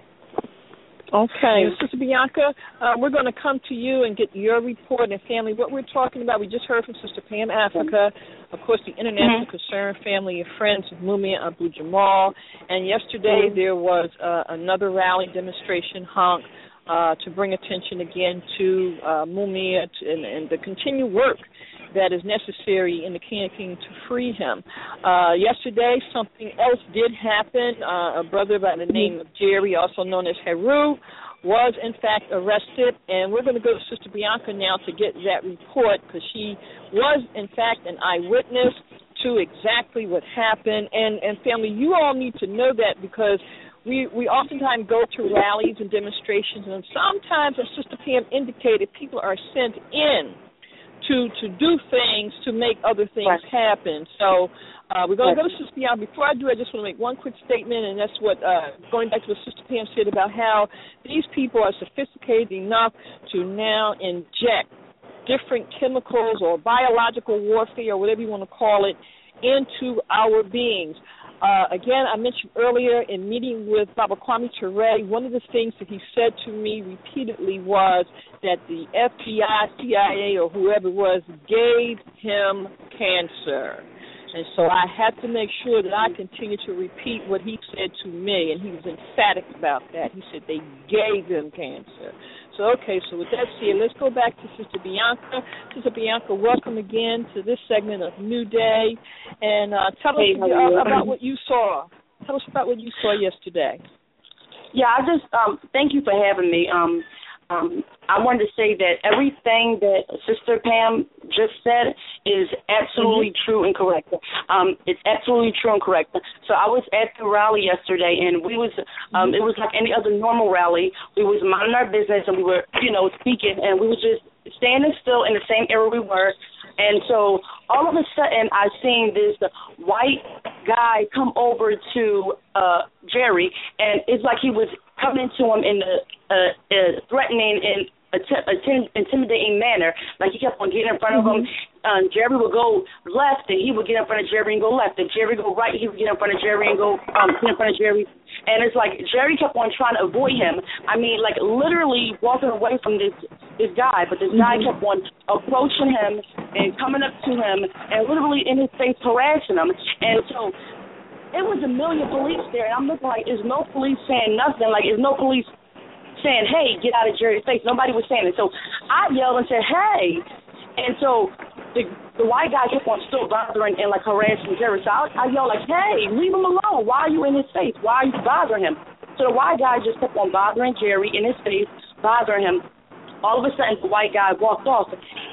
Okay, Sister Bianca, uh, we're going to come to you and get your report and family. What we're talking about, we just heard from Sister Pam Africa, of course, the International mm-hmm. Concerned Family and Friends of Mumia Abu Jamal. And yesterday mm-hmm. there was uh, another rally demonstration, honk, uh, to bring attention again to uh, Mumia and, and the continued work that is necessary in the campaign to free him. Uh, yesterday, something else did happen. Uh, a brother by the name of Jerry, also known as Heru, was in fact arrested, and we're going to go to Sister Bianca now to get that report, because she was in fact an eyewitness to exactly what happened. And, and family, you all need to know that, because we, we oftentimes go to rallies and demonstrations, and sometimes, as Sister Pam indicated, people are sent in to to do things to make other things right. happen. So uh, we're going to go to Sister Bianca. Before I do, I just want to make one quick statement, and that's what, uh, going back to what Sister Pam said about how these people are sophisticated enough to now inject different chemicals or biological warfare, or whatever you want to call it, into our beings. Uh, again, I mentioned earlier in meeting with Baba Kwame Ture, one of the things that he said to me repeatedly was that the F B I, C I A, or whoever it was, gave him cancer. And so I had to make sure that I continue to repeat what he said to me, and he was emphatic about that. He said they gave him cancer. So, okay, so with that said, let's go back to Sister Bianca. Sister Bianca, welcome again to this segment of New Day. And uh, tell hey, us uh, about what you saw. Tell us about what you saw yesterday. Yeah, I just, um, thank you for having me. Um, um, I wanted to say that everything that Sister Pam just said is absolutely mm-hmm. true and correct. Um, it's absolutely true and correct. So I was at the rally yesterday, and we was, um, it was like any other normal rally. We was minding our business, and we were, you know, speaking, and we were just standing still in the same area we were. And so all of a sudden, I seen this white guy come over to uh, Jerry, and it's like he was coming to him in a, a, a threatening and att- att- intimidating manner. Like he kept on getting in front mm-hmm. of him. Um, Jerry would go left, and he would get in front of Jerry and go left. If Jerry go right, he would get in front of Jerry and go um, get in front of Jerry. And it's like Jerry kept on trying to avoid him. I mean, like literally walking away from this this guy, but this guy kept on approaching him and coming up to him and literally in his face harassing him. And so it was a million police there, and I'm looking like, is no police saying nothing? Like, is no police saying, hey, get out of Jerry's face? Nobody was saying it. So I yelled and said, hey. And so the the white guy kept on still bothering and, like, harassing Jerry. So I, I yelled, like, hey, leave him alone. Why are you in his face? Why are you bothering him? So the white guy just kept on bothering Jerry in his face, bothering him. All of a sudden, the white guy walked off,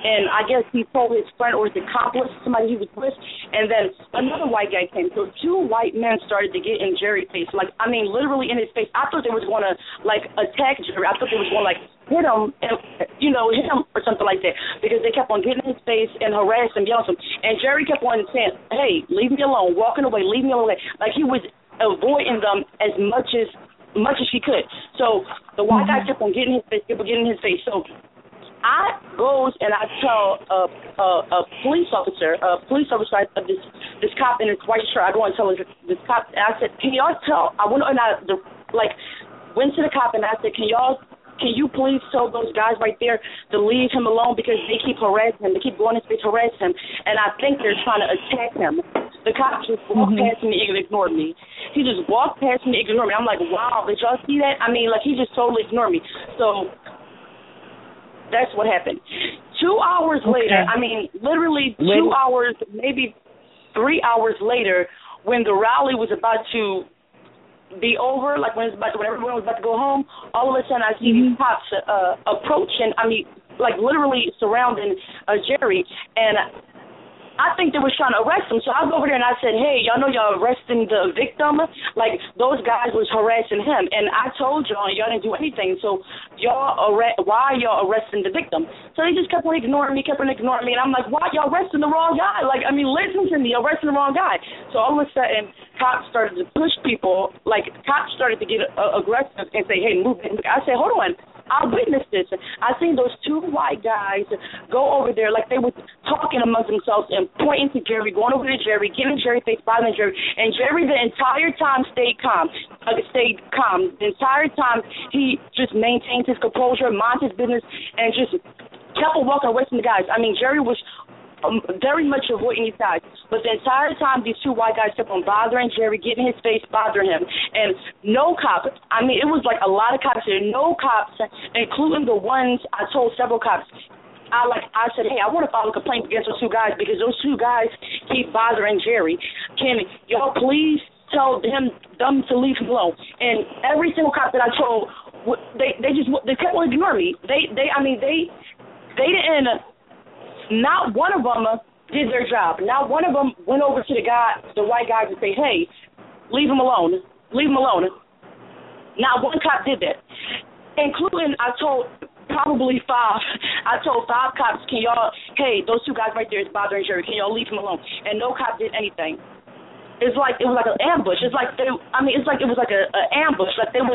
and I guess he told his friend or his accomplice, somebody he was with, and then another white guy came. So two white men started to get in Jerry's face. Like, I mean, literally in his face. I thought they was going to, like, attack Jerry. I thought they was going to, like, hit him, and, you know, hit him or something like that, because they kept on getting in his face and harassing him, yelling at him. And Jerry kept on saying, hey, leave me alone, walking away, leave me alone. Like, he was avoiding them as much as much as he could. So the white guy kept on getting in his face, kept on getting in his face. So I goes and I tell a, a, a police officer, a police officer, uh, this this cop in his white shirt. I go and tell this, this cop. And I said, can y'all tell? I went and I the, like went to the cop and I said, can y'all, can you please tell those guys right there to leave him alone because they keep harassing him, they keep going in his face harassing him, and I think they're trying to attack him. The cop just walked mm-hmm. past me and ignored me. He just walked past me and ignored me. I'm like, wow, did y'all see that? I mean, like he just totally ignored me. So. That's what happened. Two hours okay. later, I mean, literally two when? hours, maybe three hours later, when the rally was about to be over, like when, it was about to, when everyone was about to go home, all of a sudden I see mm-hmm. these cops uh, approaching, I mean, like literally surrounding uh, Jerry, and I think they was trying to arrest him. So I go over there and I said, hey, y'all know y'all arresting the victim? Like, those guys was harassing him. And I told y'all, y'all didn't do anything. So y'all arrest, why are y'all arresting the victim? So they just kept on ignoring me, kept on ignoring me. And I'm like, why y'all arresting the wrong guy? Like, I mean, listen to me, arresting the wrong guy. So all of a sudden, cops started to push people. Like, cops started to get uh, aggressive and say, hey, move it. I said, hold on. I witnessed this. I seen those two white guys go over there like they were talking amongst themselves and pointing to Jerry, going over to Jerry, getting Jerry face, bothering Jerry. And Jerry the entire time stayed calm, uh, stayed calm. The entire time he just maintained his composure, minded his business, and just kept on walking away from the guys. I mean, Jerry was Um, very much avoiding these guys. But the entire time, these two white guys kept on bothering Jerry, getting in his face, bothering him. And no cop, I mean, it was like a lot of cops there. No cops, including the ones, I told several cops, I like I said, hey, I want to file a complaint against those two guys because those two guys keep bothering Jerry. Can y'all please tell them, them to leave him alone? And every single cop that I told, they they just they kept on ignoring me. They, they I mean, they, they didn't... Not one of them did their job. Not one of them went over to the guy, the white guys, and say, hey, leave him alone. Leave him alone. Not one cop did that. Including, I told probably five, I told five cops, can y'all, hey, those two guys right there is bothering Jerry. Can y'all leave him alone? And no cop did anything. It's like, it was like an ambush. It's like, they, I mean, it's like it was like an ambush. Like they was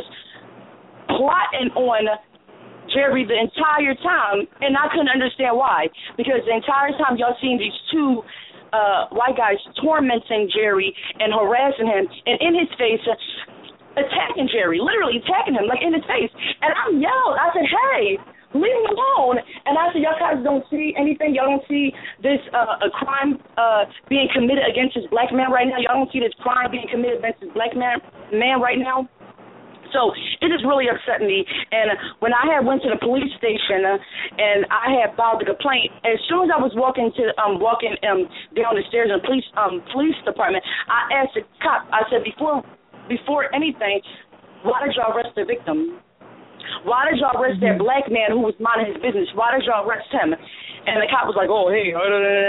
plotting on Jerry the entire time, and I couldn't understand why. Because the entire time y'all seen these two uh, white guys tormenting Jerry and harassing him, and in his face, uh, attacking Jerry, literally attacking him, like in his face. And I yelled, I said, hey, leave him alone. And I said, y'all guys don't see anything? Y'all don't see this uh, a crime uh, being committed against this black man right now? Y'all don't see this crime being committed against this black man, man right now? So it just really upset me. And when I had went to the police station uh, and I had filed the complaint, as soon as I was walking to um walking um down the stairs in the police um police department, I asked the cop. I said, before before anything, why did y'all arrest the victim? Why did y'all arrest that black man who was minding his business? Why did y'all arrest him? And the cop was like, oh, hey,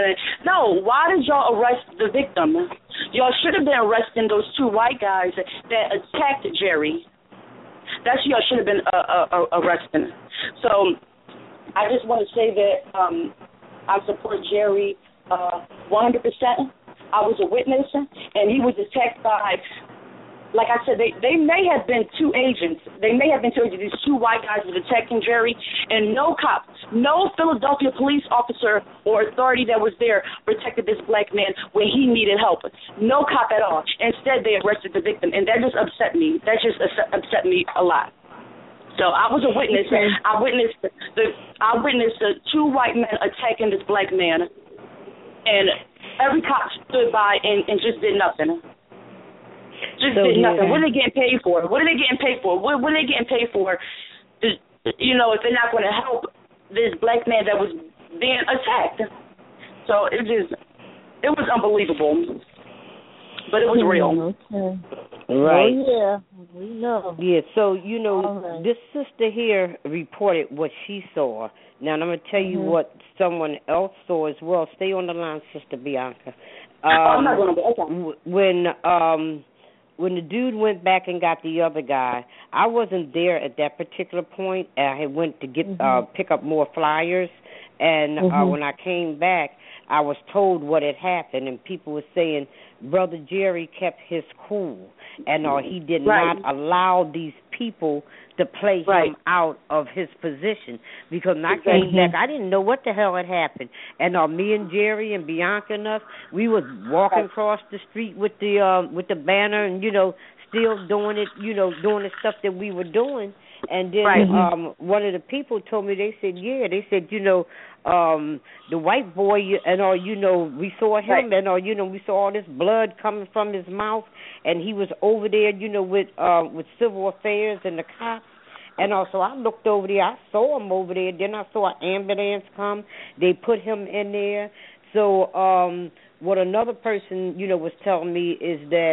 no, why did y'all arrest the victim? Y'all should have been arresting those two white guys that attacked Jerry. That's who y'all should have been uh, uh, arresting. So I just want to say that um, I support Jerry uh, one hundred percent. I was a witness, and he was attacked by, like I said, they, they may have been two agents. They may have been two agents. These two white guys were attacking Jerry, and no cop, no Philadelphia police officer or authority that was there protected this black man when he needed help. No cop at all. Instead, they arrested the victim, and that just upset me. That just upset me a lot. So I was a witness. Okay. I witnessed the, the I witnessed the two white men attacking this black man, and every cop stood by and, and just did nothing. Just so, did nothing. Yeah. What are they getting paid for? What are they getting paid for? What, what are they getting paid for? You know, if they're not going to help this black man that was being attacked. So it just, it was unbelievable. But it was real. Okay. Right. Oh, yeah. We know. Yeah, so, you know, right. this sister here reported what she saw. Now, I'm going to tell you mm-hmm. what someone else saw as well. Stay on the line, Sister Bianca. Um, oh, I'm not going to be, okay. When, um, when the dude went back and got the other guy, I wasn't there at that particular point. I had went to get mm-hmm. uh, pick up more flyers, and mm-hmm. uh, when I came back, I was told what had happened, and people were saying Brother Jerry kept his cool, and uh, he did right. not allow these people to play right. him out of his position. Because when I exactly. came back, I didn't know what the hell had happened. And uh, me and Jerry and Bianca and us, we was walking across the street with the uh, with the banner, and you know, still doing it, you know, doing the stuff that we were doing. And then right. um, one of the people told me, they said, yeah, they said, you know, um, the white boy, and all, you know, we saw him, right. and all, you know, we saw all this blood coming from his mouth, and he was over there, you know, with uh, with civil affairs and the cops. And also, I looked over there, I saw him over there. Then I saw an ambulance come. They put him in there. So um, what another person, you know, was telling me is that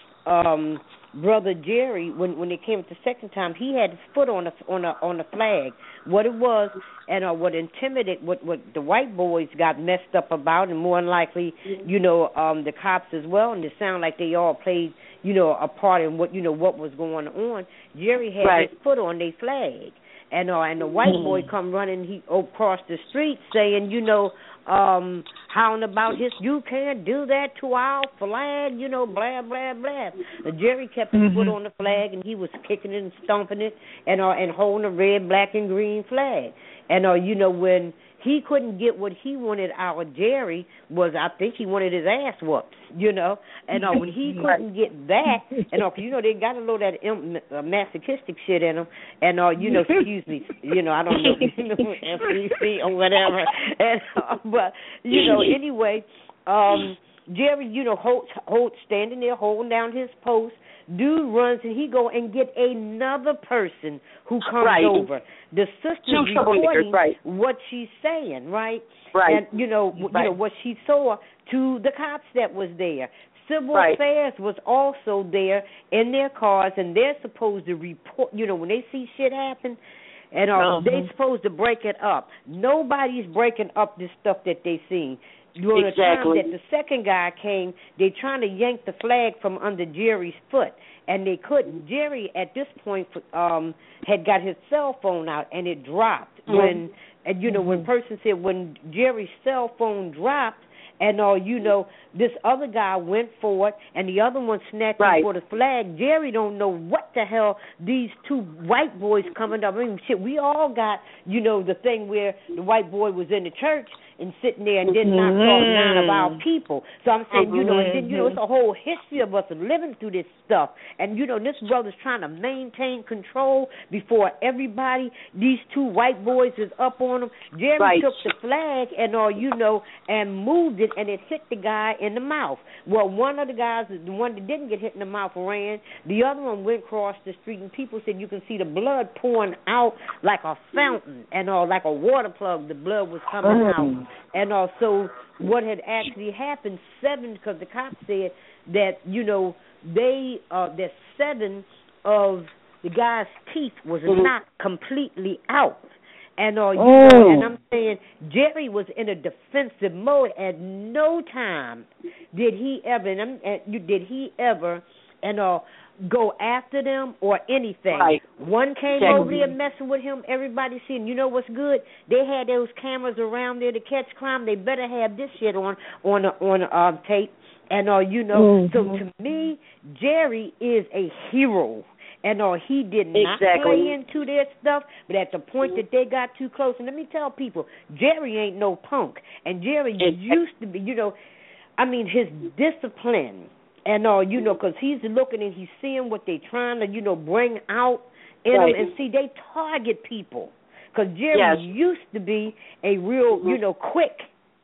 um, Brother Jerry, when when they came the second time, he had his foot on a on a on the flag. What it was, and uh, what intimidated, what what the white boys got messed up about, and more than likely, you know, um, the cops as well. And it sounded like they all played, you know, a part in what you know what was going on. Jerry had right. his foot on their flag, and uh, and the white mm-hmm. boy come running he across the street saying, you know, um, howling about his, you can't do that to our flag, you know, blah blah blah. And Jerry kept his mm-hmm. foot on the flag, and he was kicking it and stomping it, and uh, and holding a red, black, and green flag. And uh, you know, when he couldn't get what he wanted out of Jerry, was I think he wanted his ass whooped, you know. And uh, when he couldn't get that, and uh, you know, they got a little of that um, uh, masochistic shit in them. And uh, you know, excuse me, you know, I don't know, you know, F C C or whatever. And uh, but you know, anyway, um, Jerry, you know, hold, hold, standing there holding down his post. Dude runs and he go and get another person who comes right. over. The sister's recording right. what she's saying, right? Right. And you know, right. you know what she saw to the cops that was there. Civil right. Affairs was also there in their cars, and they're supposed to report. You know, when they see shit happen, and uh, uh-huh. they're supposed to break it up. Nobody's breaking up this stuff that they seen. During exactly. the time that the second guy came, they trying to yank the flag from under Jerry's foot, and they couldn't. Jerry, at this point, um, had got his cell phone out, and it dropped. Mm-hmm. When, and you know, mm-hmm. when person said when Jerry's cell phone dropped, and uh, you know, this other guy went for it, and the other one snatched right. for the flag. Jerry don't know what the hell these two white boys coming up. I mean, shit, we all got, you know, the thing where the white boy was in the church and sitting there and did not talk none of our people. So I'm saying, you know, and then, you know, it's a whole history of us living through this stuff. And, you know, this brother's trying to maintain control before everybody. These two white boys is up on him. Jerry right. took the flag and, all, you know, and moved it, and it hit the guy in the mouth. Well, one of the guys, the one that didn't get hit in the mouth, ran. The other one went across the street, and people said you can see the blood pouring out like a fountain and all, like a water plug. The blood was coming out. And also, what had actually happened, seven, because the cops said that, you know, they, uh, that seven of the guy's teeth was mm-hmm. not completely out. And, uh, you oh. know, and I'm saying Jerry was in a defensive mode. At no time did he ever, and, I'm, and you, did he ever, and uh, go after them or anything. Right. One came exactly. over there messing with him. Everybody seen. You know what's good? They had those cameras around there to catch crime. They better have this shit on on on um, tape. And uh, you know, mm-hmm. so to me, Jerry is a hero. And uh, he did not exactly. play into their stuff, but at the point that they got too close, and let me tell people, Jerry ain't no punk. And Jerry exactly. used to be, you know, I mean, his discipline and all, uh, you know, because he's looking and he's seeing what they're trying to, you know, bring out in right. them. And see, they target people. Because Jerry yes. used to be a real, mm-hmm. you know, quick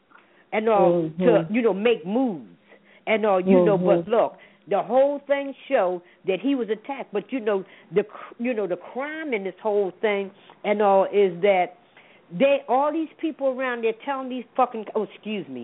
and uh, mm-hmm. to, you know, make moves. And, uh, you mm-hmm. know, but look, the whole thing showed that he was attacked. But, you know, the you know the crime in this whole thing and all is that they all these people around there telling these fucking, oh, excuse me,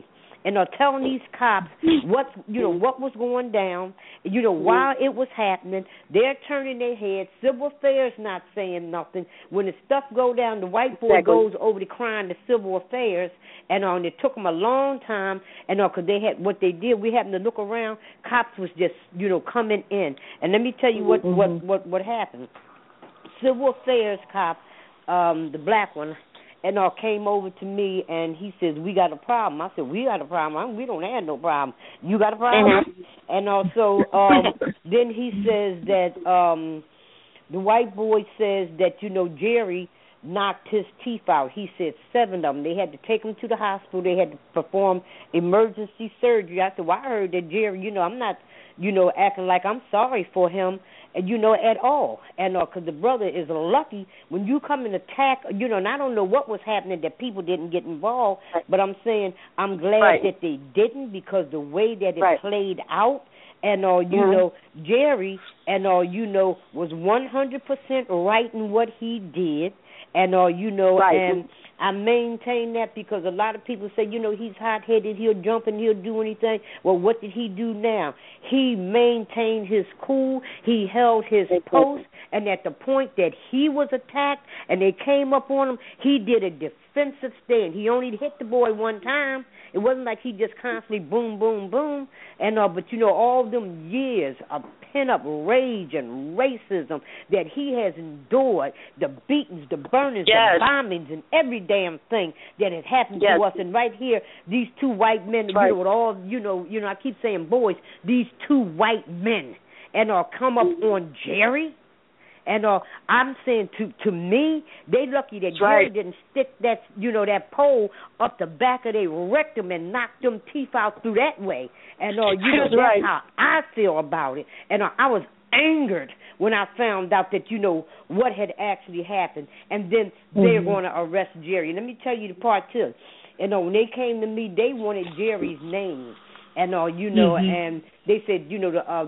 and are telling these cops what you know what was going down, you know, while it was happening. They're turning their heads. Civil Affairs not saying nothing. When the stuff go down, the white boy exactly. goes over to crying to Civil Affairs, and um, it took them a long time, and because uh, they had what they did, we happened to look around. Cops was just you know coming in, and let me tell you what mm-hmm. what what what happened. Civil Affairs cop, um, the black one, and uh, came over to me, and he says, we got a problem. I said, we got a problem? We don't have no problem. You got a problem? Mm-hmm. And also, um, then he says that um, the white boy says that, you know, Jerry knocked his teeth out. He said seven of them. They had to take him to the hospital. They had to perform emergency surgery. I said, well, I heard that Jerry, you know, I'm not, you know, acting like I'm sorry for him, and you know, at all. And because uh, the brother is lucky when you come and attack, you know, and I don't know what was happening that people didn't get involved, but I'm saying I'm glad right. that they didn't, because the way that it right. played out, and all uh, you mm-hmm. know, Jerry, and all uh, you know, was one hundred percent right in what he did, and all uh, you know, right. and I maintain that because a lot of people say, you know, he's hot-headed, he'll jump and he'll do anything. Well, what did he do now? He maintained his cool, he held his post, and at the point that he was attacked and they came up on him, he did a defensive stand. He only hit the boy one time. It wasn't like he just constantly boom, boom, boom. And uh, but, you know, all them years of pent-up rage and racism that he has endured, the beatings, the burnings, yes. the bombings, and every damn thing that has happened yes. to us. And right here, these two white men, right. you know, with all, you know, you know, I keep saying boys, these two white men, and uh, come up on Jerry. And uh, I'm saying to to me, they lucky that Jerry right. didn't stick that, you know, that pole up the back of their rectum and knock them teeth out through that way. And uh, you know, that's right. how I feel about it. And uh, I was angered when I found out that, you know, what had actually happened. And then mm-hmm. they're going to arrest Jerry. Let me tell you the part too. And uh, when they came to me, they wanted Jerry's name. And uh, you know, mm-hmm. and they said, you know, the uh,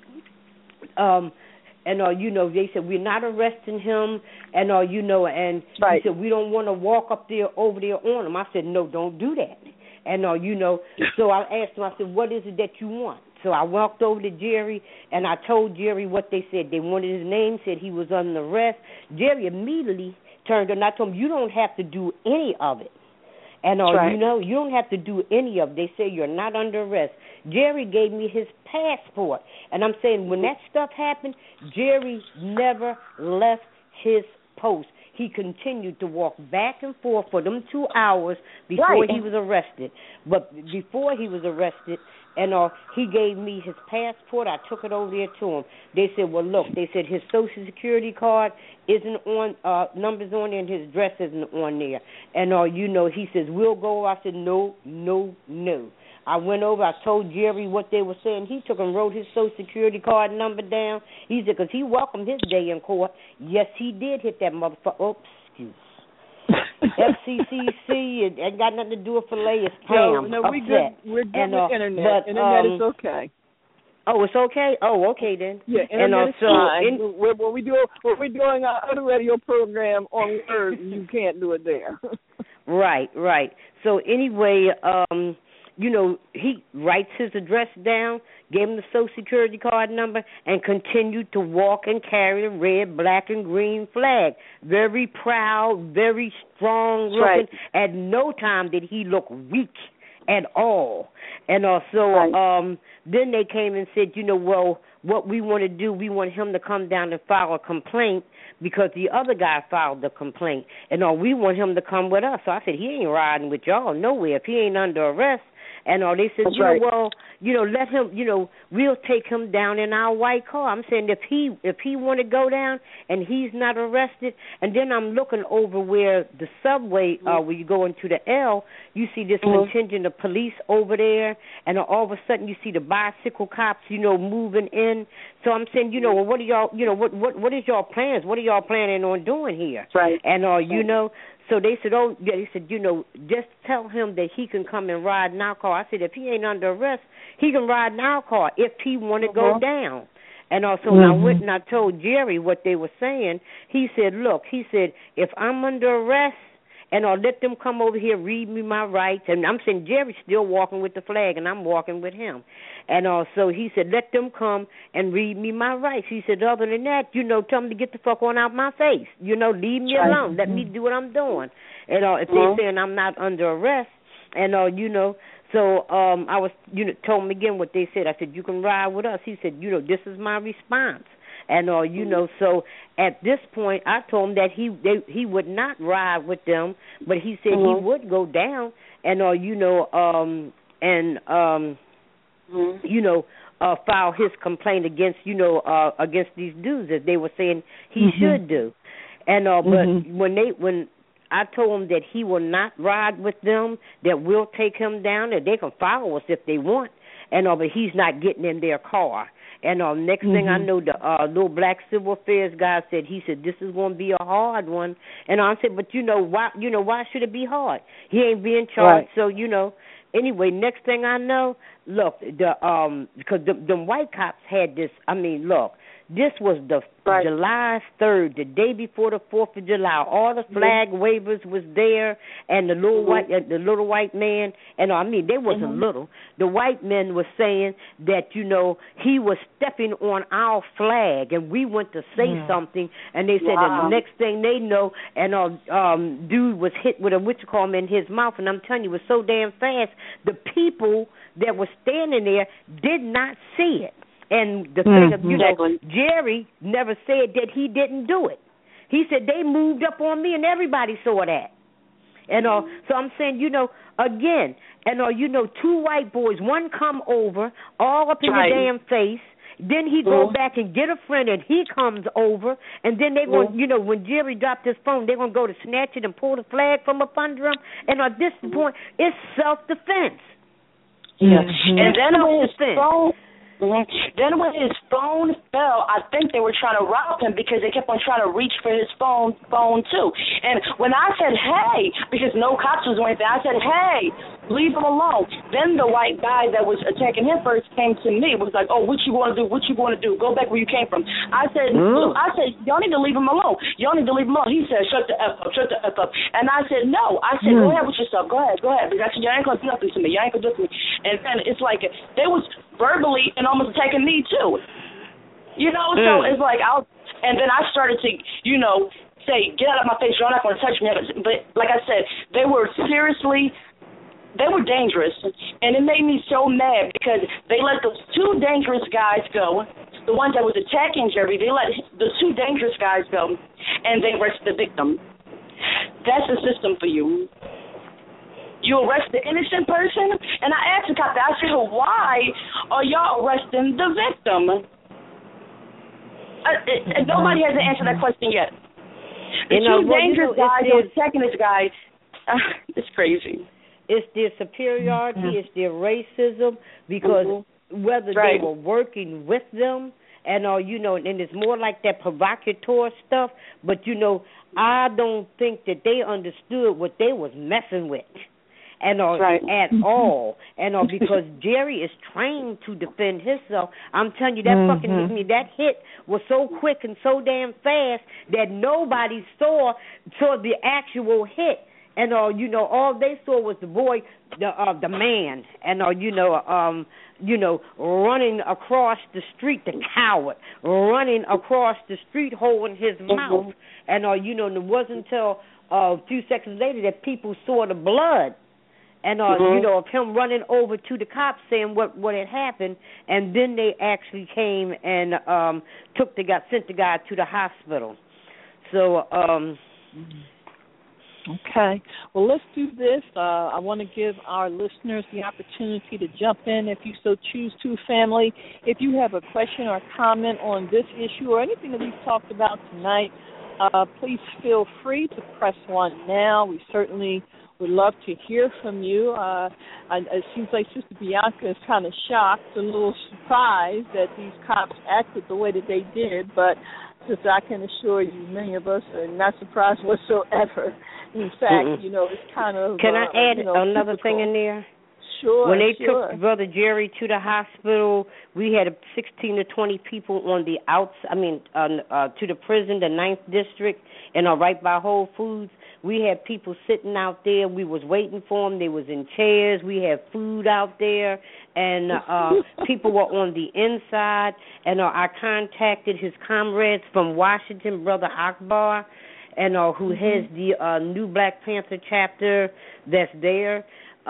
the um. And, uh, you know, they said, we're not arresting him, and, uh, you know, and right. he said, we don't want to walk up there, over there on him. I said, no, don't do that. And, uh, you know, so I asked him, I said, what is it that you want? So I walked over to Jerry, and I told Jerry what they said. They wanted his name, said he was under arrest. Jerry immediately turned and I told him, you don't have to do any of it. And, uh, right. you know, you don't have to do any of it. They say you're not under arrest. Jerry gave me his passport. And I'm saying when that stuff happened, Jerry never left his post. He continued to walk back and forth for them two hours before right. he was arrested. But before he was arrested, and uh, he gave me his passport. I took it over there to him. They said, well, look, they said his Social Security card isn't on, uh, numbers on there, and his address isn't on there. And, uh, you know, he says, we'll go. I said, no, no, no. I went over, I told Jerry what they were saying. He took and wrote his Social Security card number down. He said, because he welcomed his day in court. Yes, he did hit that motherfucker. Oops, excuse F C C C, it ain't got nothing to do with filet. It's Pam. No, no, we good. We're good and, with uh, internet. But, internet um, is okay. Oh, it's okay. Oh, okay then. Yeah, internet and, uh, is so fine. in, when, when we do when we're doing our other radio program on Word, you can't do it there. Right, right. So anyway, um, you know, he writes his address down, gave him the Social Security card number, and continued to walk and carry the red, black, and green flag. Very proud, very strong looking. Right. At no time did he look weak at all. And also, right. um, then they came and said, you know, well, what we want to do, we want him to come down and file a complaint because the other guy filed the complaint. And uh, we want him to come with us. So I said, he ain't riding with y'all nowhere. If he ain't under arrest, and uh, they said, That's you right. know, well, you know, let him, you know, we'll take him down in our white car. I'm saying if he if he want to go down and he's not arrested, and then I'm looking over where the subway, mm-hmm. uh, where you go into the L, you see this mm-hmm. contingent of police over there, and uh, all of a sudden you see the bicycle cops, you know, moving in. So I'm saying, you know, well, what are y'all, you know, what what what is y'all plans? What are y'all planning on doing here? Right. And uh, you know. So they said, oh, yeah, they said, you know, just tell him that he can come and ride in our car. I said, if he ain't under arrest, he can ride in our car if he want to uh-huh. go down. And also mm-hmm. when I went and I told Jerry what they were saying, he said, look, he said, if I'm under arrest and uh, let them come over here, read me my rights. And I'm saying Jerry's still walking with the flag, and I'm walking with him. And uh, so he said, let them come and read me my rights. He said, other than that, you know, tell them to get the fuck on out my face. You know, leave me alone. Let me do what I'm doing. And uh, if they're saying I'm not under arrest, and, uh, you know, so um, I was, you know, told him again what they said. I said, you can ride with us. He said, you know, this is my response. And, uh, you know, so at this point, I told him that he they, he would not ride with them, but he said mm-hmm. he would go down and, uh, you know, um, and, um, mm-hmm. you know, uh, file his complaint against, you know, uh, against these dudes that they were saying he mm-hmm. should do. And, uh, but mm-hmm. when they, when I told him that he will not ride with them, that we'll take him down, that they can follow us if they want, and, uh, but he's not getting in their car. And uh, next mm-hmm. thing I know, the uh, little black civil affairs guy said, he said, this is going to be a hard one. And I said, but, you know, why You know why should it be hard? He ain't being charged. Right. So, you know, anyway, next thing I know, look, the um, because the, the white cops had this, I mean, look, this was the right. July third, the day before the fourth of July. All the flag mm-hmm. wavers was there, and the little mm-hmm. white, uh, the little white man, and I mean they wasn't mm-hmm. little. The white men was saying that you know he was stepping on our flag, and we went to say mm-hmm. something, and they said wow. that the next thing they know, and uh, um, dude was hit with a what you call him in his mouth, and I'm telling you, it was so damn fast. The people that were standing there did not see it. And the thing mm-hmm. of, you know, Jerry never said that he didn't do it. He said they moved up on me and everybody saw that. And uh, so I'm saying, you know, again, and uh, you know, two white boys, one come over, all up in right. the damn face. Then he go mm-hmm. back and get a friend, and he comes over, and then they going, mm-hmm. you know, when Jerry dropped his phone, they're gonna go to snatch it and pull the flag from up under him. And at this mm-hmm. point, it's self-defense. Yeah, mm-hmm. and then when his phone. Mm-hmm. Then when his phone fell, I think they were trying to rob him because they kept on trying to reach for his phone phone too. And when I said, hey, because no cops was doing anything, I said, hey, leave him alone. Then the white guy that was attacking him first came to me, was like, oh, what you want to do, what you want to do, go back where you came from. I said, mm. I said, y'all need to leave him alone. Y'all need to leave him alone. He said, shut the F up, shut the F up. And I said, no. I said, mm. go ahead with yourself, go ahead, go ahead. Because I said, y'all ain't going to do nothing to me, y'all ain't going to do nothing to me. And then it's like, they was verbally and almost attacking me too. You know, mm. so it's like, I'll, and then I started to, you know, say, get out of my face, you're not going to touch me. But like I said, they were seriously, they were dangerous. And it made me so mad because they let those two dangerous guys go. The ones that was attacking Jerry, they let the two dangerous guys go, and they arrested the victim. That's the system for you. You arrest the innocent person? And I asked the cop, I said, why are y'all arresting the victim? Uh, it, and nobody hasn't answered that question yet. The you know, two well, dangerous you know, guys were attacking this guy. Uh, it's crazy. It's their superiority, mm-hmm. it's their racism, because mm-hmm. whether right. they were working with them, and uh, you know, and it's more like that provocateur stuff, but you know, I don't think that they understood what they was messing with. And uh, right. at all, and uh, because Jerry is trained to defend himself, I'm telling you that mm-hmm. fucking hit me. That hit was so quick and so damn fast that nobody saw saw the actual hit. And uh, you know, all they saw was the boy, the uh, the man, and uh, you know, um, you know, running across the street, the coward, running across the street, holding his mm-hmm. mouth, and uh, you know, and it wasn't until uh, a few seconds later that people saw the blood. And, uh, mm-hmm. you know, of him running over to the cops saying what, what had happened, and then they actually came and um, took the guy, sent the guy to the hospital. So, um... Okay. Well, let's do this. Uh, I want to give our listeners the opportunity to jump in if you so choose to, family. If you have a question or comment on this issue or anything that we've talked about tonight, uh, please feel free to press one now. We certainly would love to hear from you. Uh, and it seems like Sister Bianca is kind of shocked, a little surprised that these cops acted the way that they did, but Sister, I can assure you, many of us are not surprised whatsoever. In fact, mm-hmm. you know, it's kind of... Can uh, I add you know, another typical. thing in there? Sure. When they sure. took Brother Jerry to the hospital, we had sixteen to twenty people on the outs. I mean, uh, uh, to the prison, the ninth district, and uh, right by Whole Foods. We had people sitting out there. We was waiting for them. They was in chairs. We had food out there, and uh, people were on the inside. And uh, I contacted his comrades from Washington, Brother Akbar, and uh, who mm-hmm. has the uh, new Black Panther chapter that's there.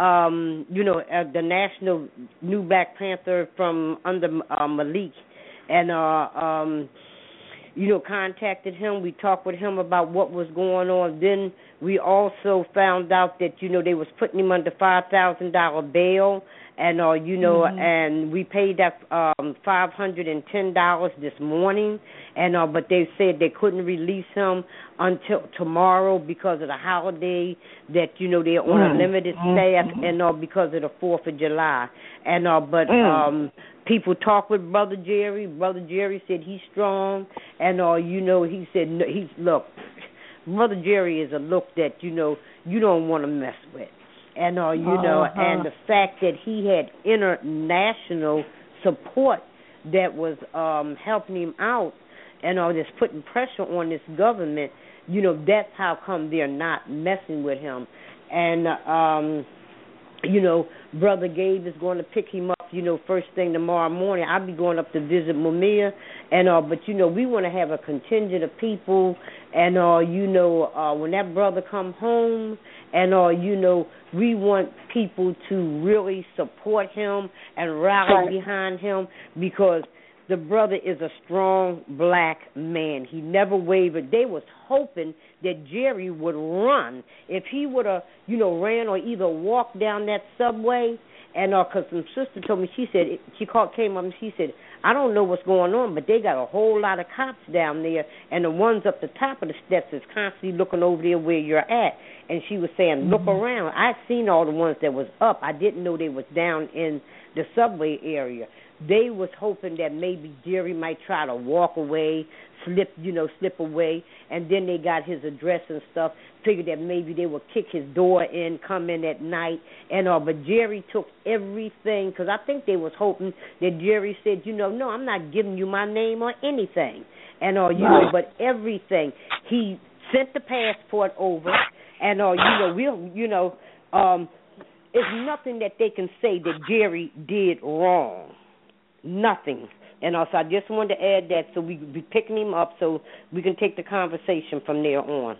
Um, you know, uh, the National New Black Panther from under uh, Malik, and uh, um, you know, contacted him. We talked with him about what was going on. Then we also found out that, you know, they was putting him under five thousand dollar bail, and uh, you know, mm-hmm. and we paid that um, five hundred and ten dollars this morning, and uh, but they said they couldn't release him until tomorrow because of the holiday. That, you know, they're on mm-hmm. a limited staff, mm-hmm. and uh, because of the Fourth of July, and uh, but mm. um. People talk with Brother Jerry. Brother Jerry said he's strong, and uh, you know, he said no, he's look. Brother Jerry is a look that, you know, you don't want to mess with, and uh, you uh-huh. know, and the fact that he had international support that was um, helping him out, and uh, just putting pressure on this government. You know, that's how come they're not messing with him, and um, you know, Brother Gabe is going to pick him up, you know, first thing tomorrow morning. I'll be going up to visit Mumia, and uh, but, you know, we want to have a contingent of people, and, uh, you know, uh, when that brother come home, and, uh, you know, we want people to really support him and rally right. behind him, because the brother is a strong black man. He never wavered. They was hoping that Jerry would run. If he would have, you know, ran or either walked down that subway, and because uh, some sister told me, she said, she called, came up and she said, I don't know what's going on, but they got a whole lot of cops down there, and the ones up the top of the steps is constantly looking over there where you're at. And she was saying, look mm-hmm. around. I seen all the ones that was up. I didn't know they was down in the subway area. They was hoping that maybe Jerry might try to walk away, slip, you know, slip away, and then they got his address and stuff, figured that maybe they would kick his door in, come in at night, and all. But Jerry took everything, because I think they was hoping that Jerry said, you know, no, I'm not giving you my name or anything, and all, you know, but everything. He sent the passport over, and all, you know, we'll, you know, um, it's nothing that they can say that Jerry did wrong. Nothing. And also, I just wanted to add that so we could be picking him up so we can take the conversation from there on.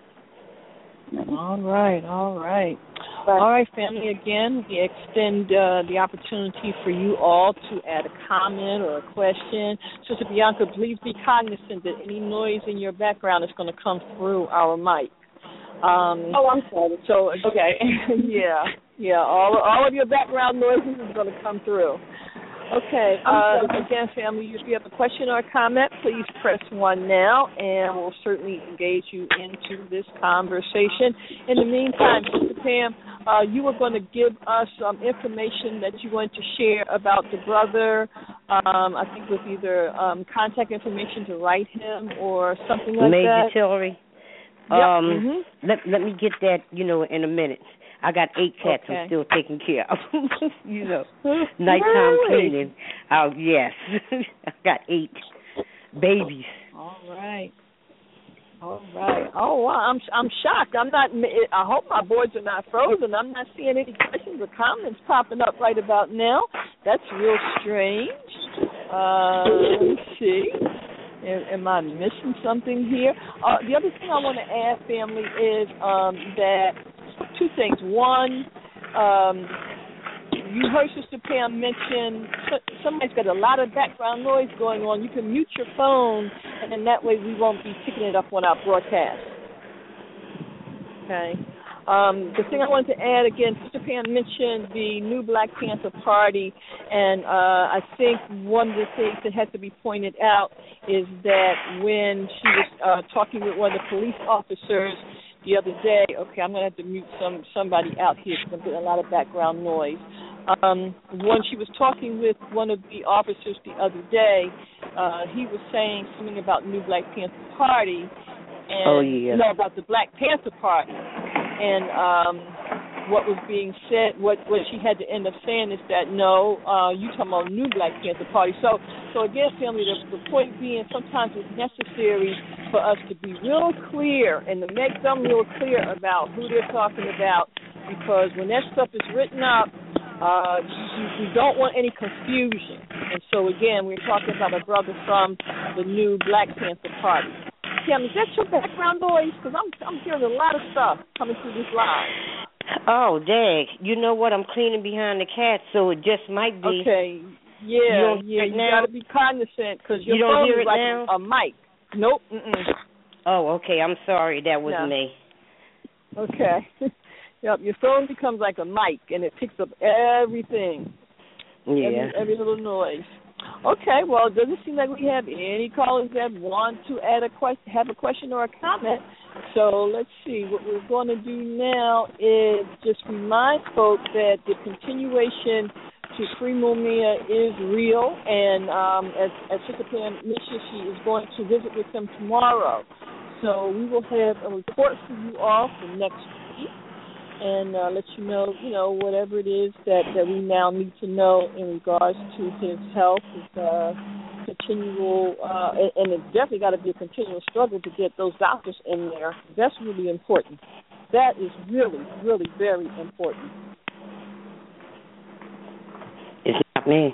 All right, all right. All right, family, again, we extend uh, the opportunity for you all to add a comment or a question. Sister Bianca, please be cognizant that any noise in your background is going to come through our mic. Um, oh, I'm sorry. So, okay, yeah, yeah, all, all of your background noises is going to come through. Okay, uh, again, family, if you have a question or a comment, please press one now, and we'll certainly engage you into this conversation. In the meantime, Sister Pam, uh, you were going to give us some information that you wanted to share about the brother, um, I think with either um, contact information to write him or something like Major that. Major Tillery. Yep. Um, mm-hmm. let, let me get that, you know, in a minute. I got eight cats okay. I'm still taking care of. You know, nighttime really? cleaning. Oh, yes. I got eight babies. All right. All right. Oh, wow. I'm I'm shocked. I'm not. I hope my boards are not frozen. I'm not seeing any questions or comments popping up right about now. That's real strange. Uh, let's see. Am, am I missing something here? Uh, the other thing I want to add, family, is um, that. Two things. One, um, you heard Sister Pam mention somebody's got a lot of background noise going on. You can mute your phone, and then that way we won't be picking it up on our broadcast. Okay. Um, the thing I wanted to add, again, Sister Pam mentioned the new Black Panther Party, and uh, I think one of the things that has to be pointed out is that when she was uh, talking with one of the police officers the other day, okay, I'm going to have to mute some somebody out here because I'm getting a lot of background noise. Um, when she was talking with one of the officers the other day, uh, he was saying something about new Black Panther Party, and oh, yeah. no, about the Black Panther Party. And um, what was being said, what what she had to end up saying is that no, uh, you talking about new Black Panther Party. So so again, family, the, the point being, sometimes it's necessary for us to be real clear and to make them real clear about who they're talking about, because when that stuff is written up, uh, you, you don't want any confusion. And so again, we're talking about a brother from the new Black Panther Party. Kim, is that your background noise? Because I'm I'm hearing a lot of stuff coming through this line. Oh, dag. You know what? I'm cleaning behind the cat, so it just might be. Okay. Yeah, you yeah. You got to be cognizant because your you don't phone hear is it like now? a, a mic. Nope. Mm-mm. Oh, okay. I'm sorry. That was no. me. Okay. Yep. Your phone becomes like a mic, and it picks up everything. Yeah. Every, every little noise. Okay, well, it doesn't seem like we have any callers that want to add a question, have a question or a comment. So let's see. What we're going to do now is just remind folks that the continuation to Free Mumia is real, and um, as, as Sister Pam mentioned, she is going to visit with them tomorrow. So we will have a report for you all for next week, and uh, let you know, you know, whatever it is that, that we now need to know in regards to his health, his uh, continual, uh, and, and it's definitely got to be a continual struggle to get those doctors in there. That's really important. That is really, really very important. It's not me.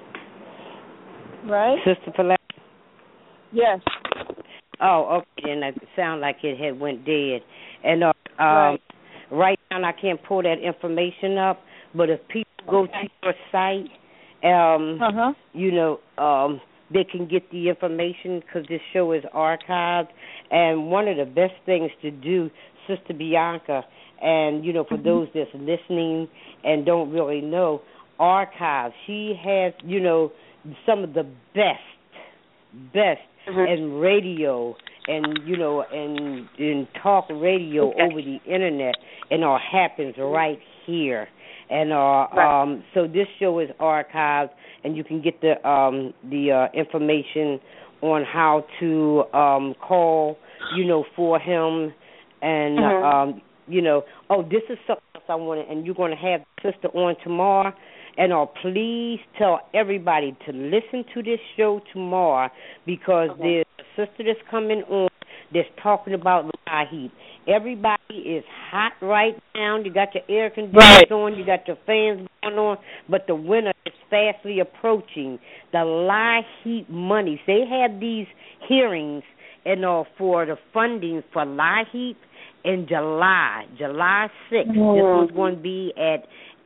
Right? Sister Palace? Yes. Oh, okay, and it sounded like it had went dead. And uh, um, right. right now I can't pull that information up, but if people go okay. to your site, um, uh-huh. you know, um, they can get the information because this show is archived. And one of the best things to do, Sister Bianca, and, you know, for mm-hmm. those that's listening and don't really know, archives. She has, you know, some of the best, best mm-hmm. in radio and, you know, and in talk radio okay. over the internet, and all happens right here. And uh, right. um, so this show is archived, and you can get the um, the uh, information on how to um, call, you know, for him, and mm-hmm. um, you know, oh, this is something else I want, and you're going to have Sister on tomorrow. And uh, please tell everybody to listen to this show tomorrow, because okay. there's a sister that's coming on that's talking about lie heap. Everybody is hot right now. You got your air conditioners right. on, you got your fans going on, but the winter is fastly approaching. The lie heap monies, they have these hearings and uh, for the funding for lie heap in July, July sixth. Mm-hmm. This one's going to be at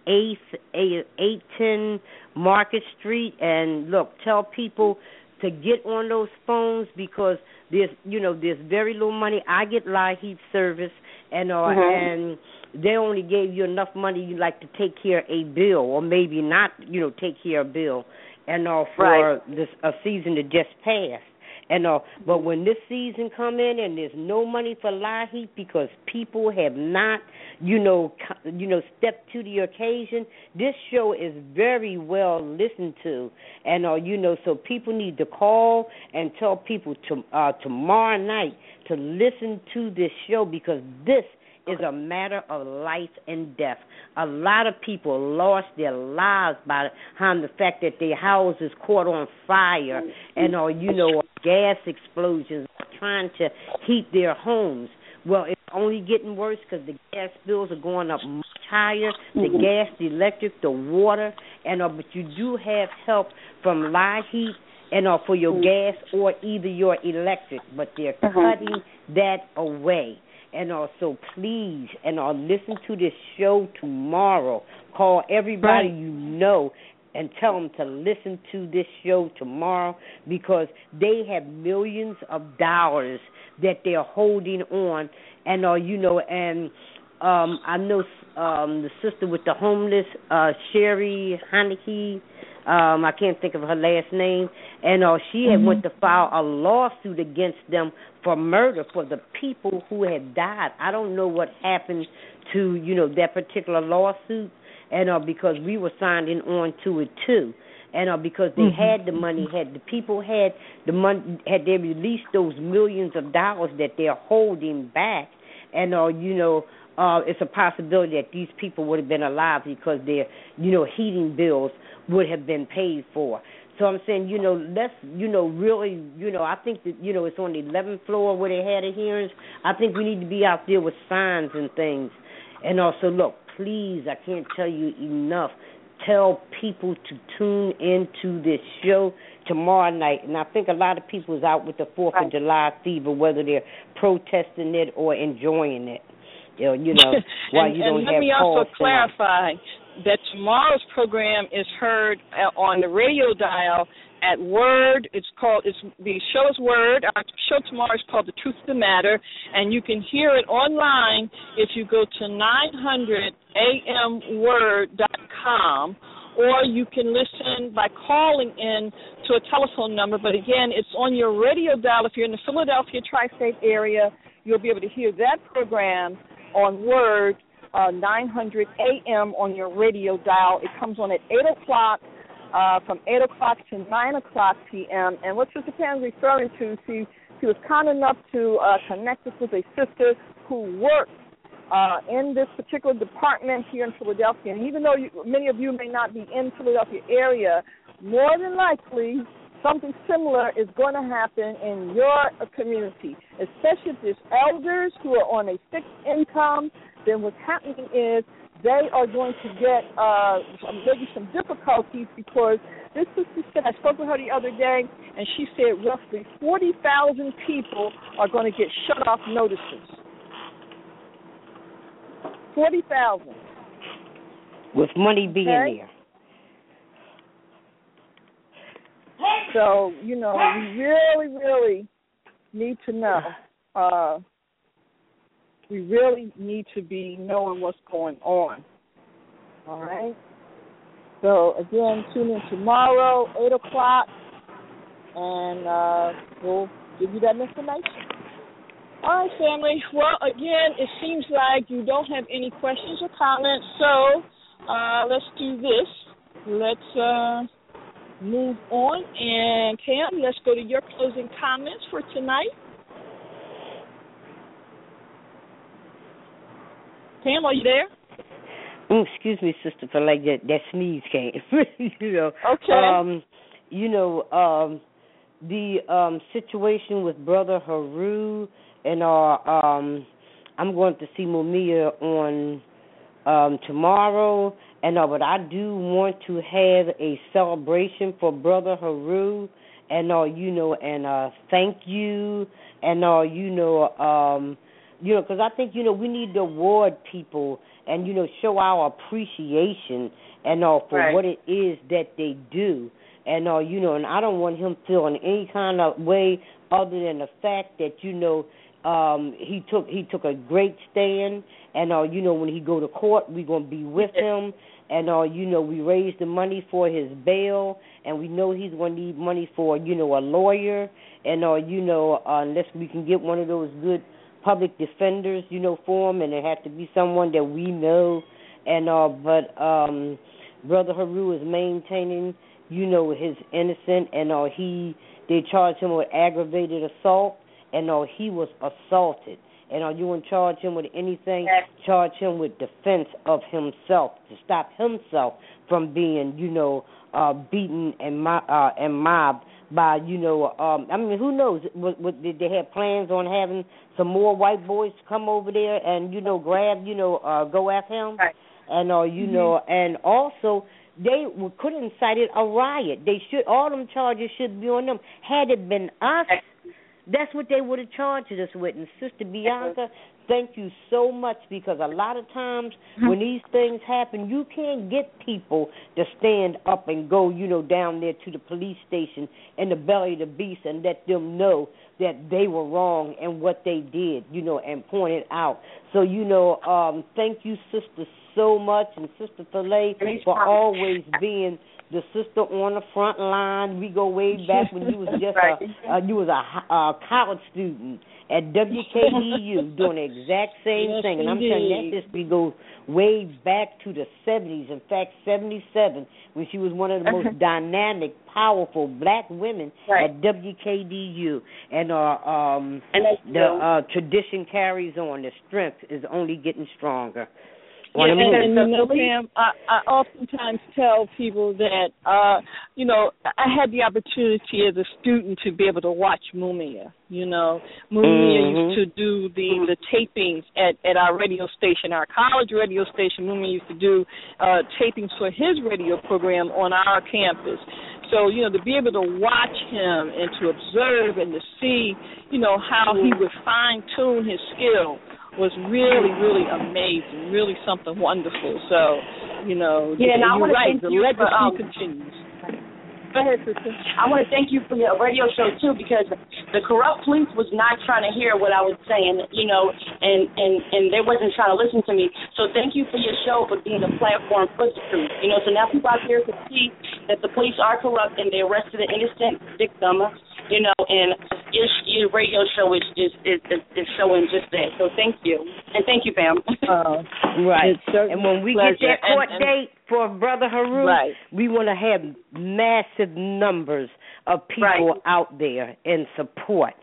eight ten Market Street, and look, tell people to get on those phones, because there's, you know, there's very little money. I get lie heap service, and uh, mm-hmm. and they only gave you enough money you like to take care of a bill, or maybe not, you know, take care of a bill, and uh, for right. this a season that just passed. And uh, but when this season come in and there's no money for lie heap because people have not, you know, you know, stepped to the occasion, this show is very well listened to, and uh, you know, so people need to call and tell people to uh, tomorrow night to listen to this show, because this is a matter of life and death. A lot of people lost their lives by the fact that their houses caught on fire, and or you know, gas explosions, trying to heat their homes. Well, it's only getting worse because the gas bills are going up much higher. The gas, the electric, the water, and uh, but you do have help from Lie Heat and uh, for your gas or either your electric, but they're cutting that away. And also, please, and uh, listen to this show tomorrow. Call everybody right. you know and tell them to listen to this show tomorrow, because they have millions of dollars that they're holding on. And, uh, you know, and um, I know um, the sister with the homeless, uh, Sherry Haneke, Um, I can't think of her last name, and uh, she had mm-hmm. went to file a lawsuit against them for murder for the people who had died. I don't know what happened to, you know, that particular lawsuit, and uh, because we were signing on to it too, and uh, because they mm-hmm. had the money, had the people had the money, had they released those millions of dollars that they're holding back, and uh, you know, uh, it's a possibility that these people would have been alive because their, you know, heating bills would have been paid for. So I'm saying, you know, let's, you know, really, you know, I think that, you know, it's on the eleventh floor where they had the hearings. I think we need to be out there with signs and things. And also, look, please, I can't tell you enough, tell people to tune into this show tomorrow night. And I think a lot of people is out with the fourth of July fever, whether they're protesting it or enjoying it. You know, you know why and, you don't and have let me also clarify tonight. that tomorrow's program is heard on the radio dial at Word. It's called, it's the show is Word. Our show tomorrow is called The Truth of the Matter, and you can hear it online if you go to nine hundred A M word dot com, or you can listen by calling in to a telephone number. But again, it's on your radio dial. If you're in the Philadelphia tri-state area, you'll be able to hear that program on Word, uh, nine hundred A M on your radio dial. It comes on at eight o'clock, uh, from eight o'clock to nine o'clock P M And what Sister Pam is referring to, she, she was kind enough to uh, connect us with a sister who works uh, in this particular department here in Philadelphia. And even though you, many of you may not be in Philadelphia area, more than likely something similar is going to happen in your community, especially if there's elders who are on a fixed income. Then what's happening is they are going to get uh, maybe some difficulties because this sister said, I spoke with her the other day, and she said roughly forty thousand people are going to get shut-off notices. forty thousand. With money being okay? there. So, you know, we really, really need to know. Uh, we really need to be knowing what's going on. All right? So, again, tune in tomorrow, eight o'clock, and uh, we'll give you that information. All right, family. Well, again, it seems like you don't have any questions or comments, so uh, let's do this. Let's... Uh, move on, and Cam, let's go to your closing comments for tonight. Cam, are you there? Oh, excuse me, sister, for like that, that sneeze came. you know. Okay. Um, you know, um, the um, situation with Brother Haru and our, um, I'm going to see Mumia on um, tomorrow. And uh, but I do want to have a celebration for Brother Haru, and uh, you know, and uh, thank you, and uh, you know, um, you know, because I think you know we need to award people and you know show our appreciation and uh, for right. what it is that they do, and uh, you know, and I don't want him feeling any kind of way other than the fact that you know. Um, he took he took a great stand, and uh, you know when he go to court, we're gonna be with him, and uh, you know we raised the money for his bail, and we know he's gonna need money for you know a lawyer, and uh, you know uh, unless we can get one of those good public defenders, you know, for him, and it has to be someone that we know, and uh, but um, Brother Haru is maintaining, you know, his innocent, and uh, he they charged him with aggravated assault. And uh, he was assaulted. And uh, you want to charge him with anything, charge him with defense of himself, to stop himself from being, you know, uh, beaten and, mo- uh, and mobbed by, you know, um, I mean, who knows? What, what, did they have plans on having some more white boys come over there and, you know, grab, you know, uh, go after him? Right. And, uh, you mm-hmm. know, and also they could have incited a riot. They should, all them charges should be on them. Had it been us, that's what they would have charged us with. And Sister Bianca, thank you so much, because a lot of times when these things happen, you can't get people to stand up and go, you know, down there to the police station in the belly of the beast and let them know that they were wrong and what they did, you know, and point it out. So, you know, um, thank you, Sister, so much, and Sister Filet for always being the sister on the front line. We go way back when you was just right. a, uh, you was a, a college student at W K D U doing the exact same yes, thing. And I'm telling you, that history goes way back to the seventies. In fact, seventy-seven, when she was one of the most dynamic, powerful black women right. at W K D U. And, uh, um, and the uh, tradition carries on. The strength is only getting stronger. Yeah, and, and you know, Pam, I, I oftentimes tell people that, uh, you know, I had the opportunity as a student to be able to watch Mumia. You know, Mumia mm-hmm. used to do the, the tapings at, at our radio station, our college radio station. Mumia used to do uh, tapings for his radio program on our campus. So, you know, to be able to watch him and to observe and to see, you know, how he would fine-tune his skill was really, really amazing, really something wonderful. So, you know, yeah, and I you're right, thank the you legacy for, um, continues. Go ahead, sister. I want to thank you for your radio show, too, because the corrupt police was not trying to hear what I was saying, you know, and, and, and they wasn't trying to listen to me. So thank you for your show for being a platform for the truth. You know, so now people out there can see that the police are corrupt and they arrested an innocent victim, you know, and your, your radio show is, is, is, is showing just that. So thank you. And thank you, Pam. Uh, right. And when we pleasure. get that court and, and, date for Brother Haru, right. we want to have massive numbers of people right. out there in support.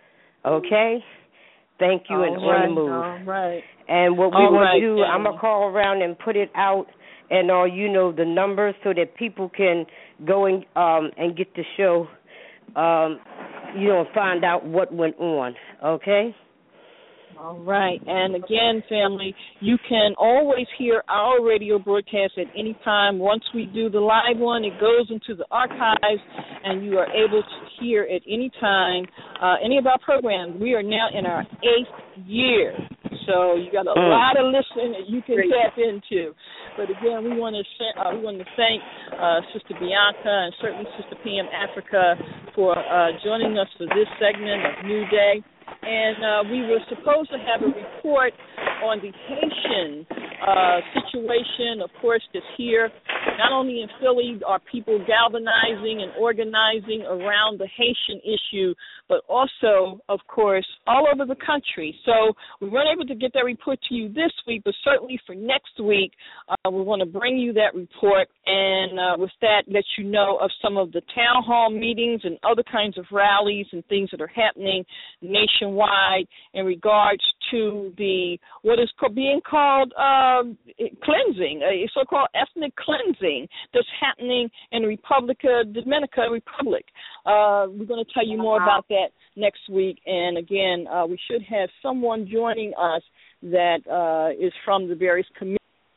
Okay? Thank you, all and right, on the move. All right. And what we all want right, to do, then. I'm going to call around and put it out and all, you know, the numbers so that people can go and, um, and get the show, um, you know, find out what went on. Okay? All right. And again, family, you can always hear our radio broadcast at any time. Once we do the live one, it goes into the archives, and you are able to hear at any time uh, any of our programs. We are now in our eighth year, so you got a mm. lot of listening that you can Great. tap into. But again, we want to uh, we want to thank uh, Sister Bianca and certainly Sister Pam Africa for uh, joining us for this segment of New Day. And uh, we were supposed to have a report on the Haitian uh, situation, of course, that's here. Not only in Philly are people galvanizing and organizing around the Haitian issue, but also, of course, all over the country. So we weren't able to get that report to you this week, but certainly for next week, uh, we want to bring you that report. And uh, with that, let you know of some of the town hall meetings and other kinds of rallies and things that are happening nationwide in regards to the what is being called uh, cleansing, a so-called ethnic cleansing that's happening in the Republica Dominica Republic. Uh, we're going to tell you more about that next week. And again, uh, we should have someone joining us that uh, is from the various communities.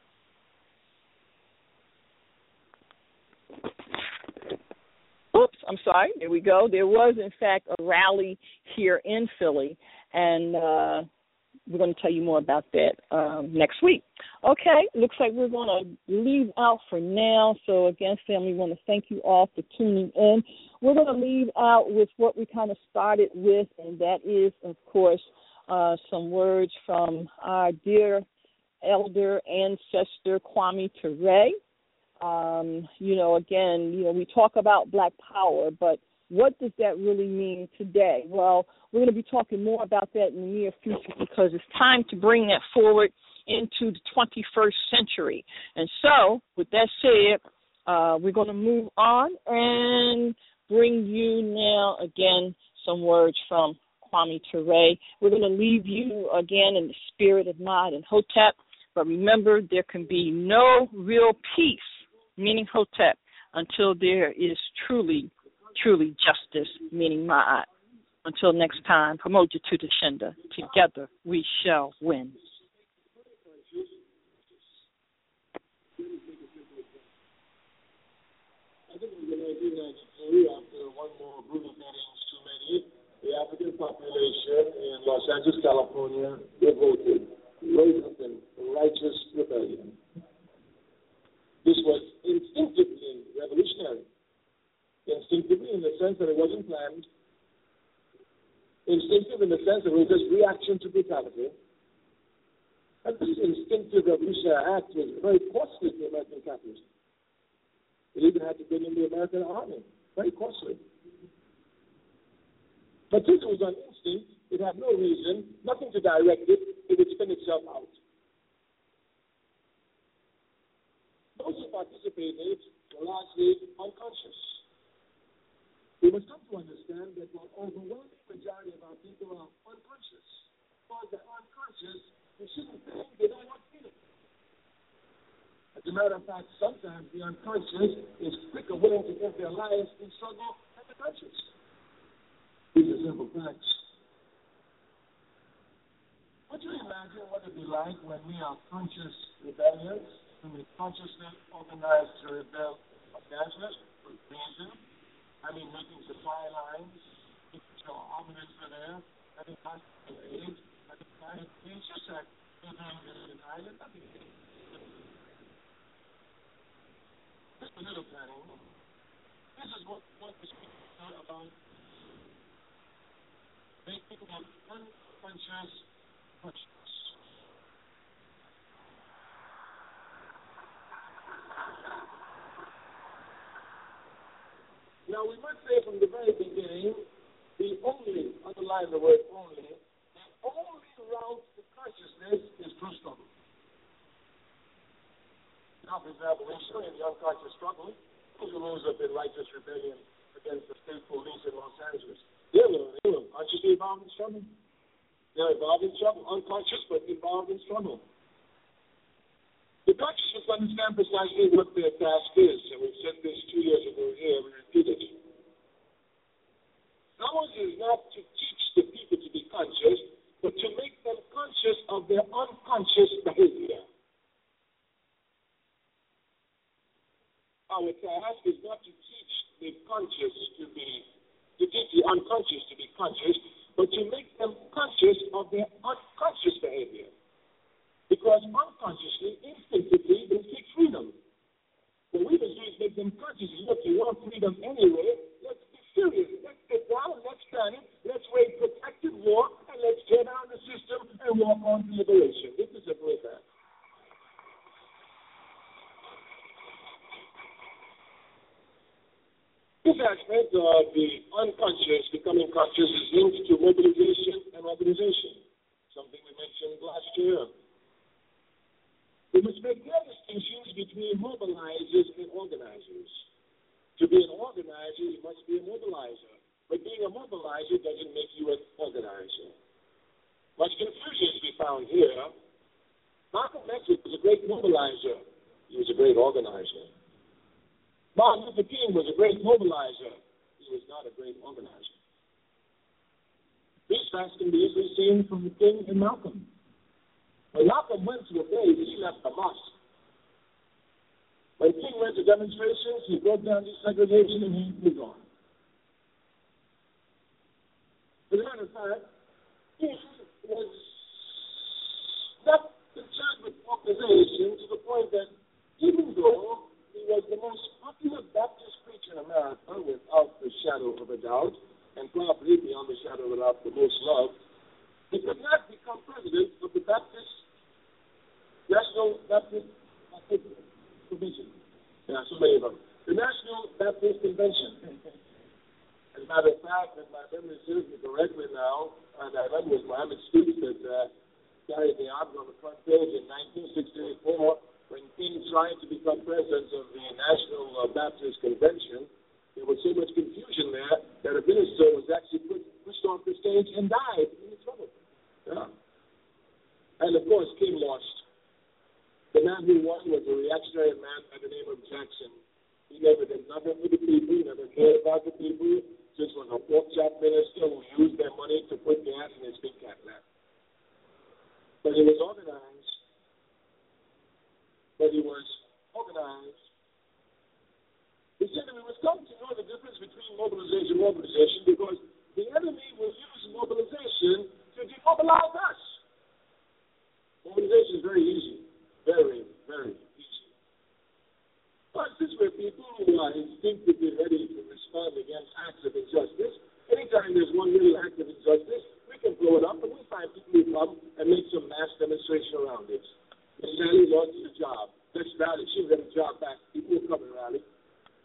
Oops, I'm sorry. There we go. There was, in fact, a rally here in Philly, and uh, we're going to tell you more about that um, next week. Okay, looks like we're going to leave out for now. So, again, family, we want to thank you all for tuning in. We're going to leave out with what we kind of started with, and that is, of course, uh, some words from our dear elder ancestor, Kwame Ture. Um, you know, again, you know, we talk about Black Power, but what does that really mean today? Well, we're going to be talking more about that in the near future because it's time to bring that forward into the twenty-first century. And so, with that said, uh, we're going to move on and bring you now, again, some words from Kwame Ture. We're going to leave you, again, in the spirit of Mod and Hotep. But remember, there can be no real peace, meaning Hotep, until there is truly, truly justice, meaning Ma'at. Until next time, promote you to the Shinda. Together we shall win. I think in nineteen ninety-three, after one more brutal meetings too many, the African population in Los Angeles, California, revolted, rose up in righteous rebellion. This was instinctively revolutionary. Instinctively in the sense that it wasn't planned. Instinctive in the sense that it was just reaction to brutality. And this instinctive revolutionary act was very costly to American capitalism. It even had to bring in the American Army. Very costly. But since it was on instinct, it had no reason, nothing to direct it, it would spin itself out. Those who participated were largely unconscious. We must come to understand that the overwhelming majority of our people are unconscious. Because they're unconscious, they shouldn't think they don't want to. As a matter of fact, sometimes the unconscious is quicker willing to give their lives in struggle than the conscious. These are simple facts. Would you imagine what it would be like when we are conscious rebellions, when we consciously organize to rebel against with reason? I mean, making supply lines, making sure armaments are there, having hospital aid, having climate change, just like they're doing this in Ireland, nothing. Just a little planning. This is what, what we're speaking about. Making an unconscious conscious. Now, we must say from the very beginning, the only, underline the word only, the only route to consciousness is through struggle. Now, for example, we show you the unconscious struggle. Those who rose up in righteous rebellion against the state police in Los Angeles. They were, they were consciously involved in struggle. They're involved in struggle, unconscious, but involved in struggle. The conscious must understand precisely what their task is, and we said this two years ago here, we repeat it. Ours is not to teach the people to be conscious, but to make them conscious of their unconscious behavior. Our task is not to teach the conscious to be to teach the unconscious to be conscious, but to make them conscious of their unconscious behavior. Because unconsciously, instinctively, they seek freedom. What we must do is make them conscious. Look, you want freedom anyway, let's be serious. Let's get down, let's stand it, let's wage protective war, and let's tear down the system and walk on to liberation. This is a great act. This aspect of the unconscious becoming conscious is linked to mobilization and organization, something we mentioned last year. We must make clear distinctions between mobilizers and organizers. To be an organizer, you must be a mobilizer. But being a mobilizer doesn't make you an organizer. Much confusion is to be found here. Malcolm X was a great mobilizer. He was a great organizer. Martin Luther King was a great mobilizer. He was not a great organizer. These facts can be easily seen from King and Malcolm. When Malcolm went to a place, he left a mosque. When King went to demonstrations, he broke down desegregation and he moved on. As a matter of fact, King was not concerned with organization to the point that even though he was the most popular Baptist preacher in America, without the shadow of a doubt, and probably beyond the shadow of a doubt, the most loved, he could not become president of the Baptist National Baptist Convention. There are so many of them. The National Baptist Convention. As a matter of fact, if my memory serves me correctly now, and I remember it was Mohammed Stoops that uh, carried the arms on the front page in nineteen sixty-four. When King tried to become president of the National uh, Baptist Convention, there was so much confusion there that a minister was actually put, pushed off the stage and died in the trouble. Yeah. And of course, King lost. The man who won was a reactionary man by the name of Jackson. He never did nothing for the people, he never cared about the people, just was a pork chop minister who used their money to put gas in his big Cadillac. But he was organized. But he was organized. He said that we must come to know the difference between mobilization and mobilization because the enemy will use mobilization to demobilize us. Mobilization is very easy. Very, very easy. But since we're people who are instinctively ready to respond against acts of injustice, anytime there's one little act of injustice, we can blow it up and we find people who come and make some mass demonstration around it. Miss Sally lost her job. Let's rally. She'll get a job back. People will come and rally.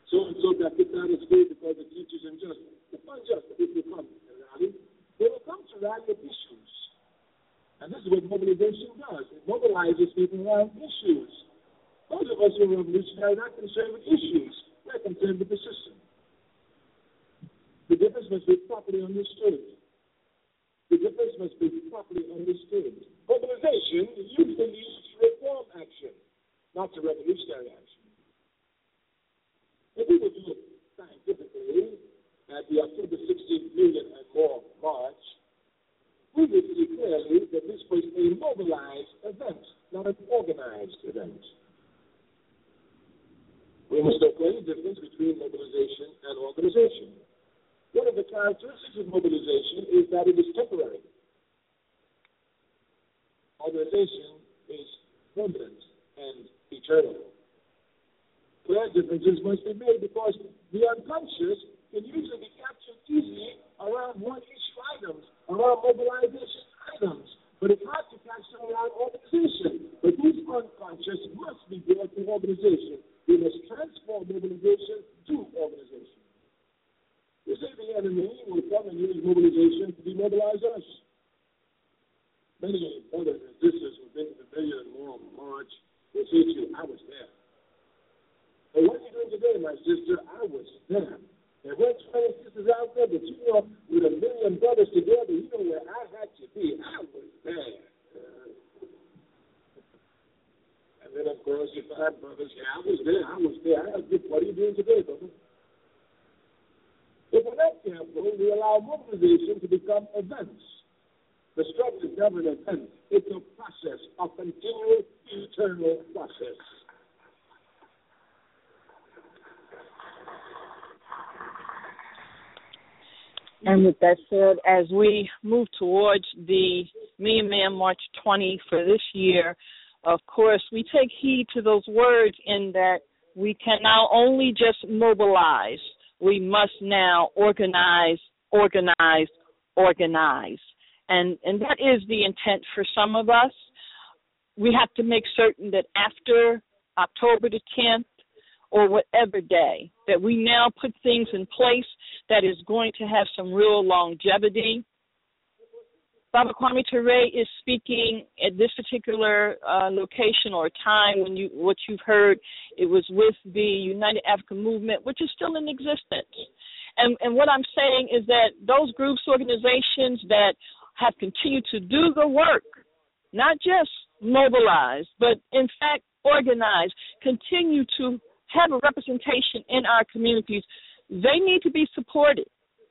wisest people around issues. Those of us who are revolutionary are not concerned with issues. We're concerned with the system. The difference must be properly understood. The difference must be properly understood. Mobilization usually leads to reform action, not to revolutionary action. If we would do it scientifically at the October sixteenth million and more march, we would see clearly that this was a mobilized event, not an organized event. We must know clearly the difference between mobilization and organization. One of the characteristics of mobilization is that it is temporary. Organization is permanent and eternal. Clear differences must be made because the unconscious can usually be captured easily around one issue items, around mobilization items. But it's hard to catch them around organization. But these unconscious must be brought to organization. We must transform mobilization to organization. You say the enemy will come and use mobilization to demobilize us. Many brothers and sisters who've been to the million and more march will say to you, I was there. And what are you doing today, my sister? I was there. There weren't twenty sisters out there, but you know, with a million brothers together, you know where I had to be. I was there. And then, of course, you find brothers, yeah, I was there, I was there. I was there. What are you doing today, brother? If we're not careful, we allow mobilization to become events. The struggle is never an event. It's a process, a continual, eternal process. And with that said, as we move towards the Million Man March twenty for this year, of course, we take heed to those words in that we can not only just mobilize, we must now organize, organize, organize. And, and that is the intent for some of us. We have to make certain that after October the tenth, or whatever day, that we now put things in place that is going to have some real longevity. Baba Kwame Ture is speaking at this particular uh, location or time when you what you've heard, it was with the United African Movement, which is still in existence. And, and what I'm saying is that those groups, organizations that have continued to do the work, not just mobilize, but in fact organize, continue to have a representation in our communities, they need to be supported.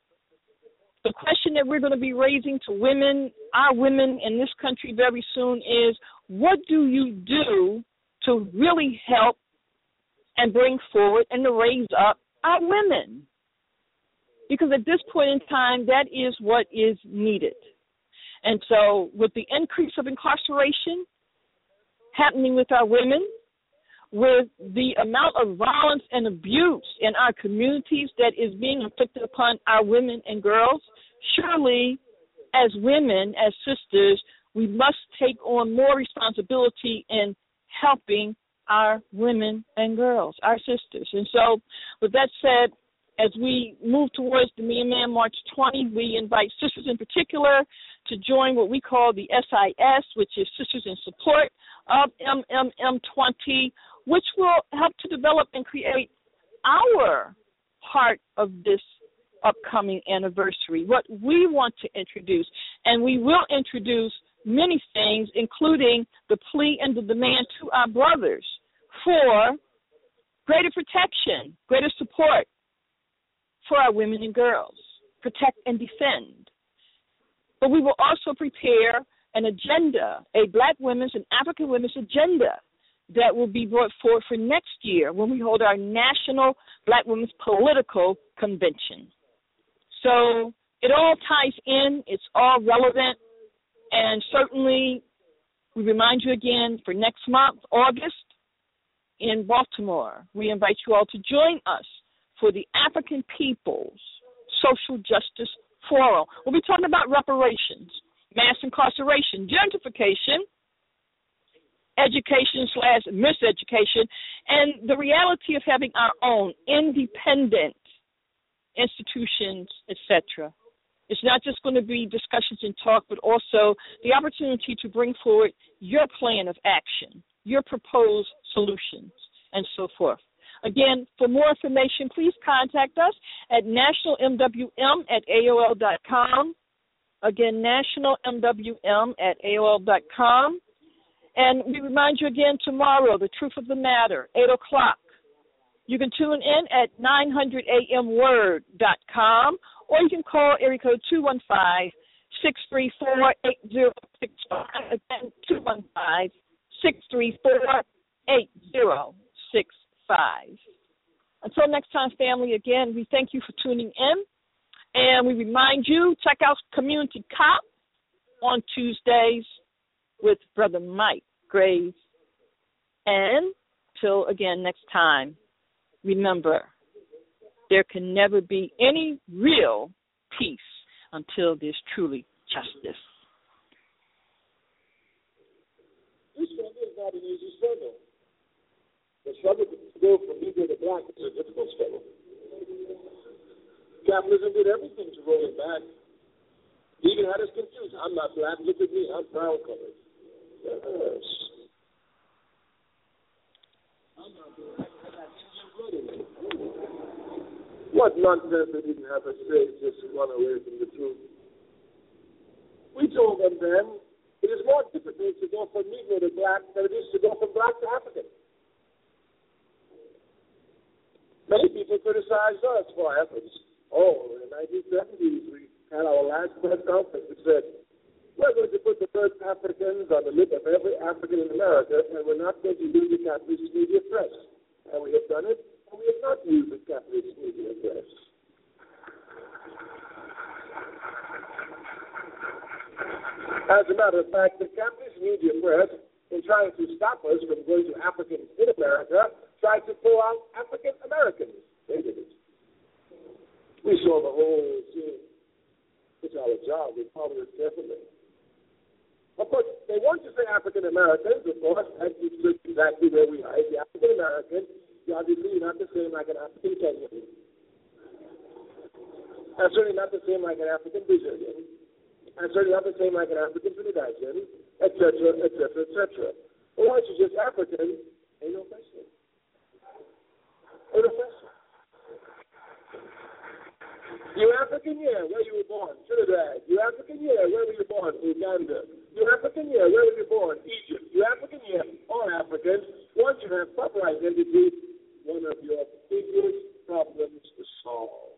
The question that we're going to be raising to women, our women in this country very soon is, what do you do to really help and bring forward and to raise up our women? Because at this point in time, that is what is needed. And so with the increase of incarceration happening with our women, with the amount of violence and abuse in our communities that is being inflicted upon our women and girls, surely as women, as sisters, we must take on more responsibility in helping our women and girls, our sisters. And so with that said, as we move towards the Million Man March twenty, we invite sisters in particular to join what we call the S I S, which is Sisters in Support of M M M twenty, which will help to develop and create our part of this upcoming anniversary, what we want to introduce. And we will introduce many things, including the plea and the demand to our brothers for greater protection, greater support for our women and girls, protect and defend. But we will also prepare an agenda, a Black women's and African women's agenda that will be brought forward for next year when we hold our National Black Women's Political Convention. So it all ties in. It's all relevant. And certainly we remind you again for next month, August, in Baltimore, we invite you all to join us for the African People's Social Justice Forum. We'll be talking about reparations, mass incarceration, gentrification, education slash miseducation, and the reality of having our own independent institutions, et cetera. It's not just going to be discussions and talk, but also the opportunity to bring forward your plan of action, your proposed solutions, and so forth. Again, for more information, please contact us at national m w m at a o l dot com. Again, national m w m at a o l dot com. And we remind you again tomorrow, the truth of the matter, eight o'clock. You can tune in at nine hundred a m word dot com, or you can call area code two one five, six three four, eight zero six five. Again, two one five, six three four, eight zero six five. Until next time, family, again, we thank you for tuning in. And we remind you, check out Community Cop on Tuesdays with Brother Mike Graves. And till again next time, remember, there can never be any real peace until there's truly justice. This struggle is not an easy struggle. The struggle to go from Negro to black is a difficult struggle. Capitalism did everything to roll it back. He even had us confused. I'm not black. Look at me. I'm brown colored. Yes. I'm not black. I got two young brothers. What nonsense they didn't have us say, just run away from the truth. We told them then, it is more difficult to go from Negro to black than it is to go from black to African. Many people criticized us for our efforts. Oh, in the nineteen seventies, we had our last press conference. We said, we're going to put the first Africans on the lip of every African in America, and we're not going to use the capitalist media press. And we have done it, and we have not used the capitalist media press. As a matter of fact, the capitalist media press, in trying to stop us from going to Africans in America, tried to pull out African Americans. They did it. We saw the whole scene. It's our job. We followed it carefully. Of course, they want to say African Americans, of course, and it's exactly where we are. The African American is obviously not the same like an African Kenyan. And certainly not the same like an African Brazilian. And certainly not the same like an African Trinidadian, et cetera, et cetera, et cetera. But once you're just African, ain't no question. Ain't no question. You African, yeah, where you were born? Trinidad. You African, yeah, where were you born? Uganda. You African, yeah, where were you born? Egypt. You African, yeah, all Africans. Once you have proper identity, one of your biggest problems to solve.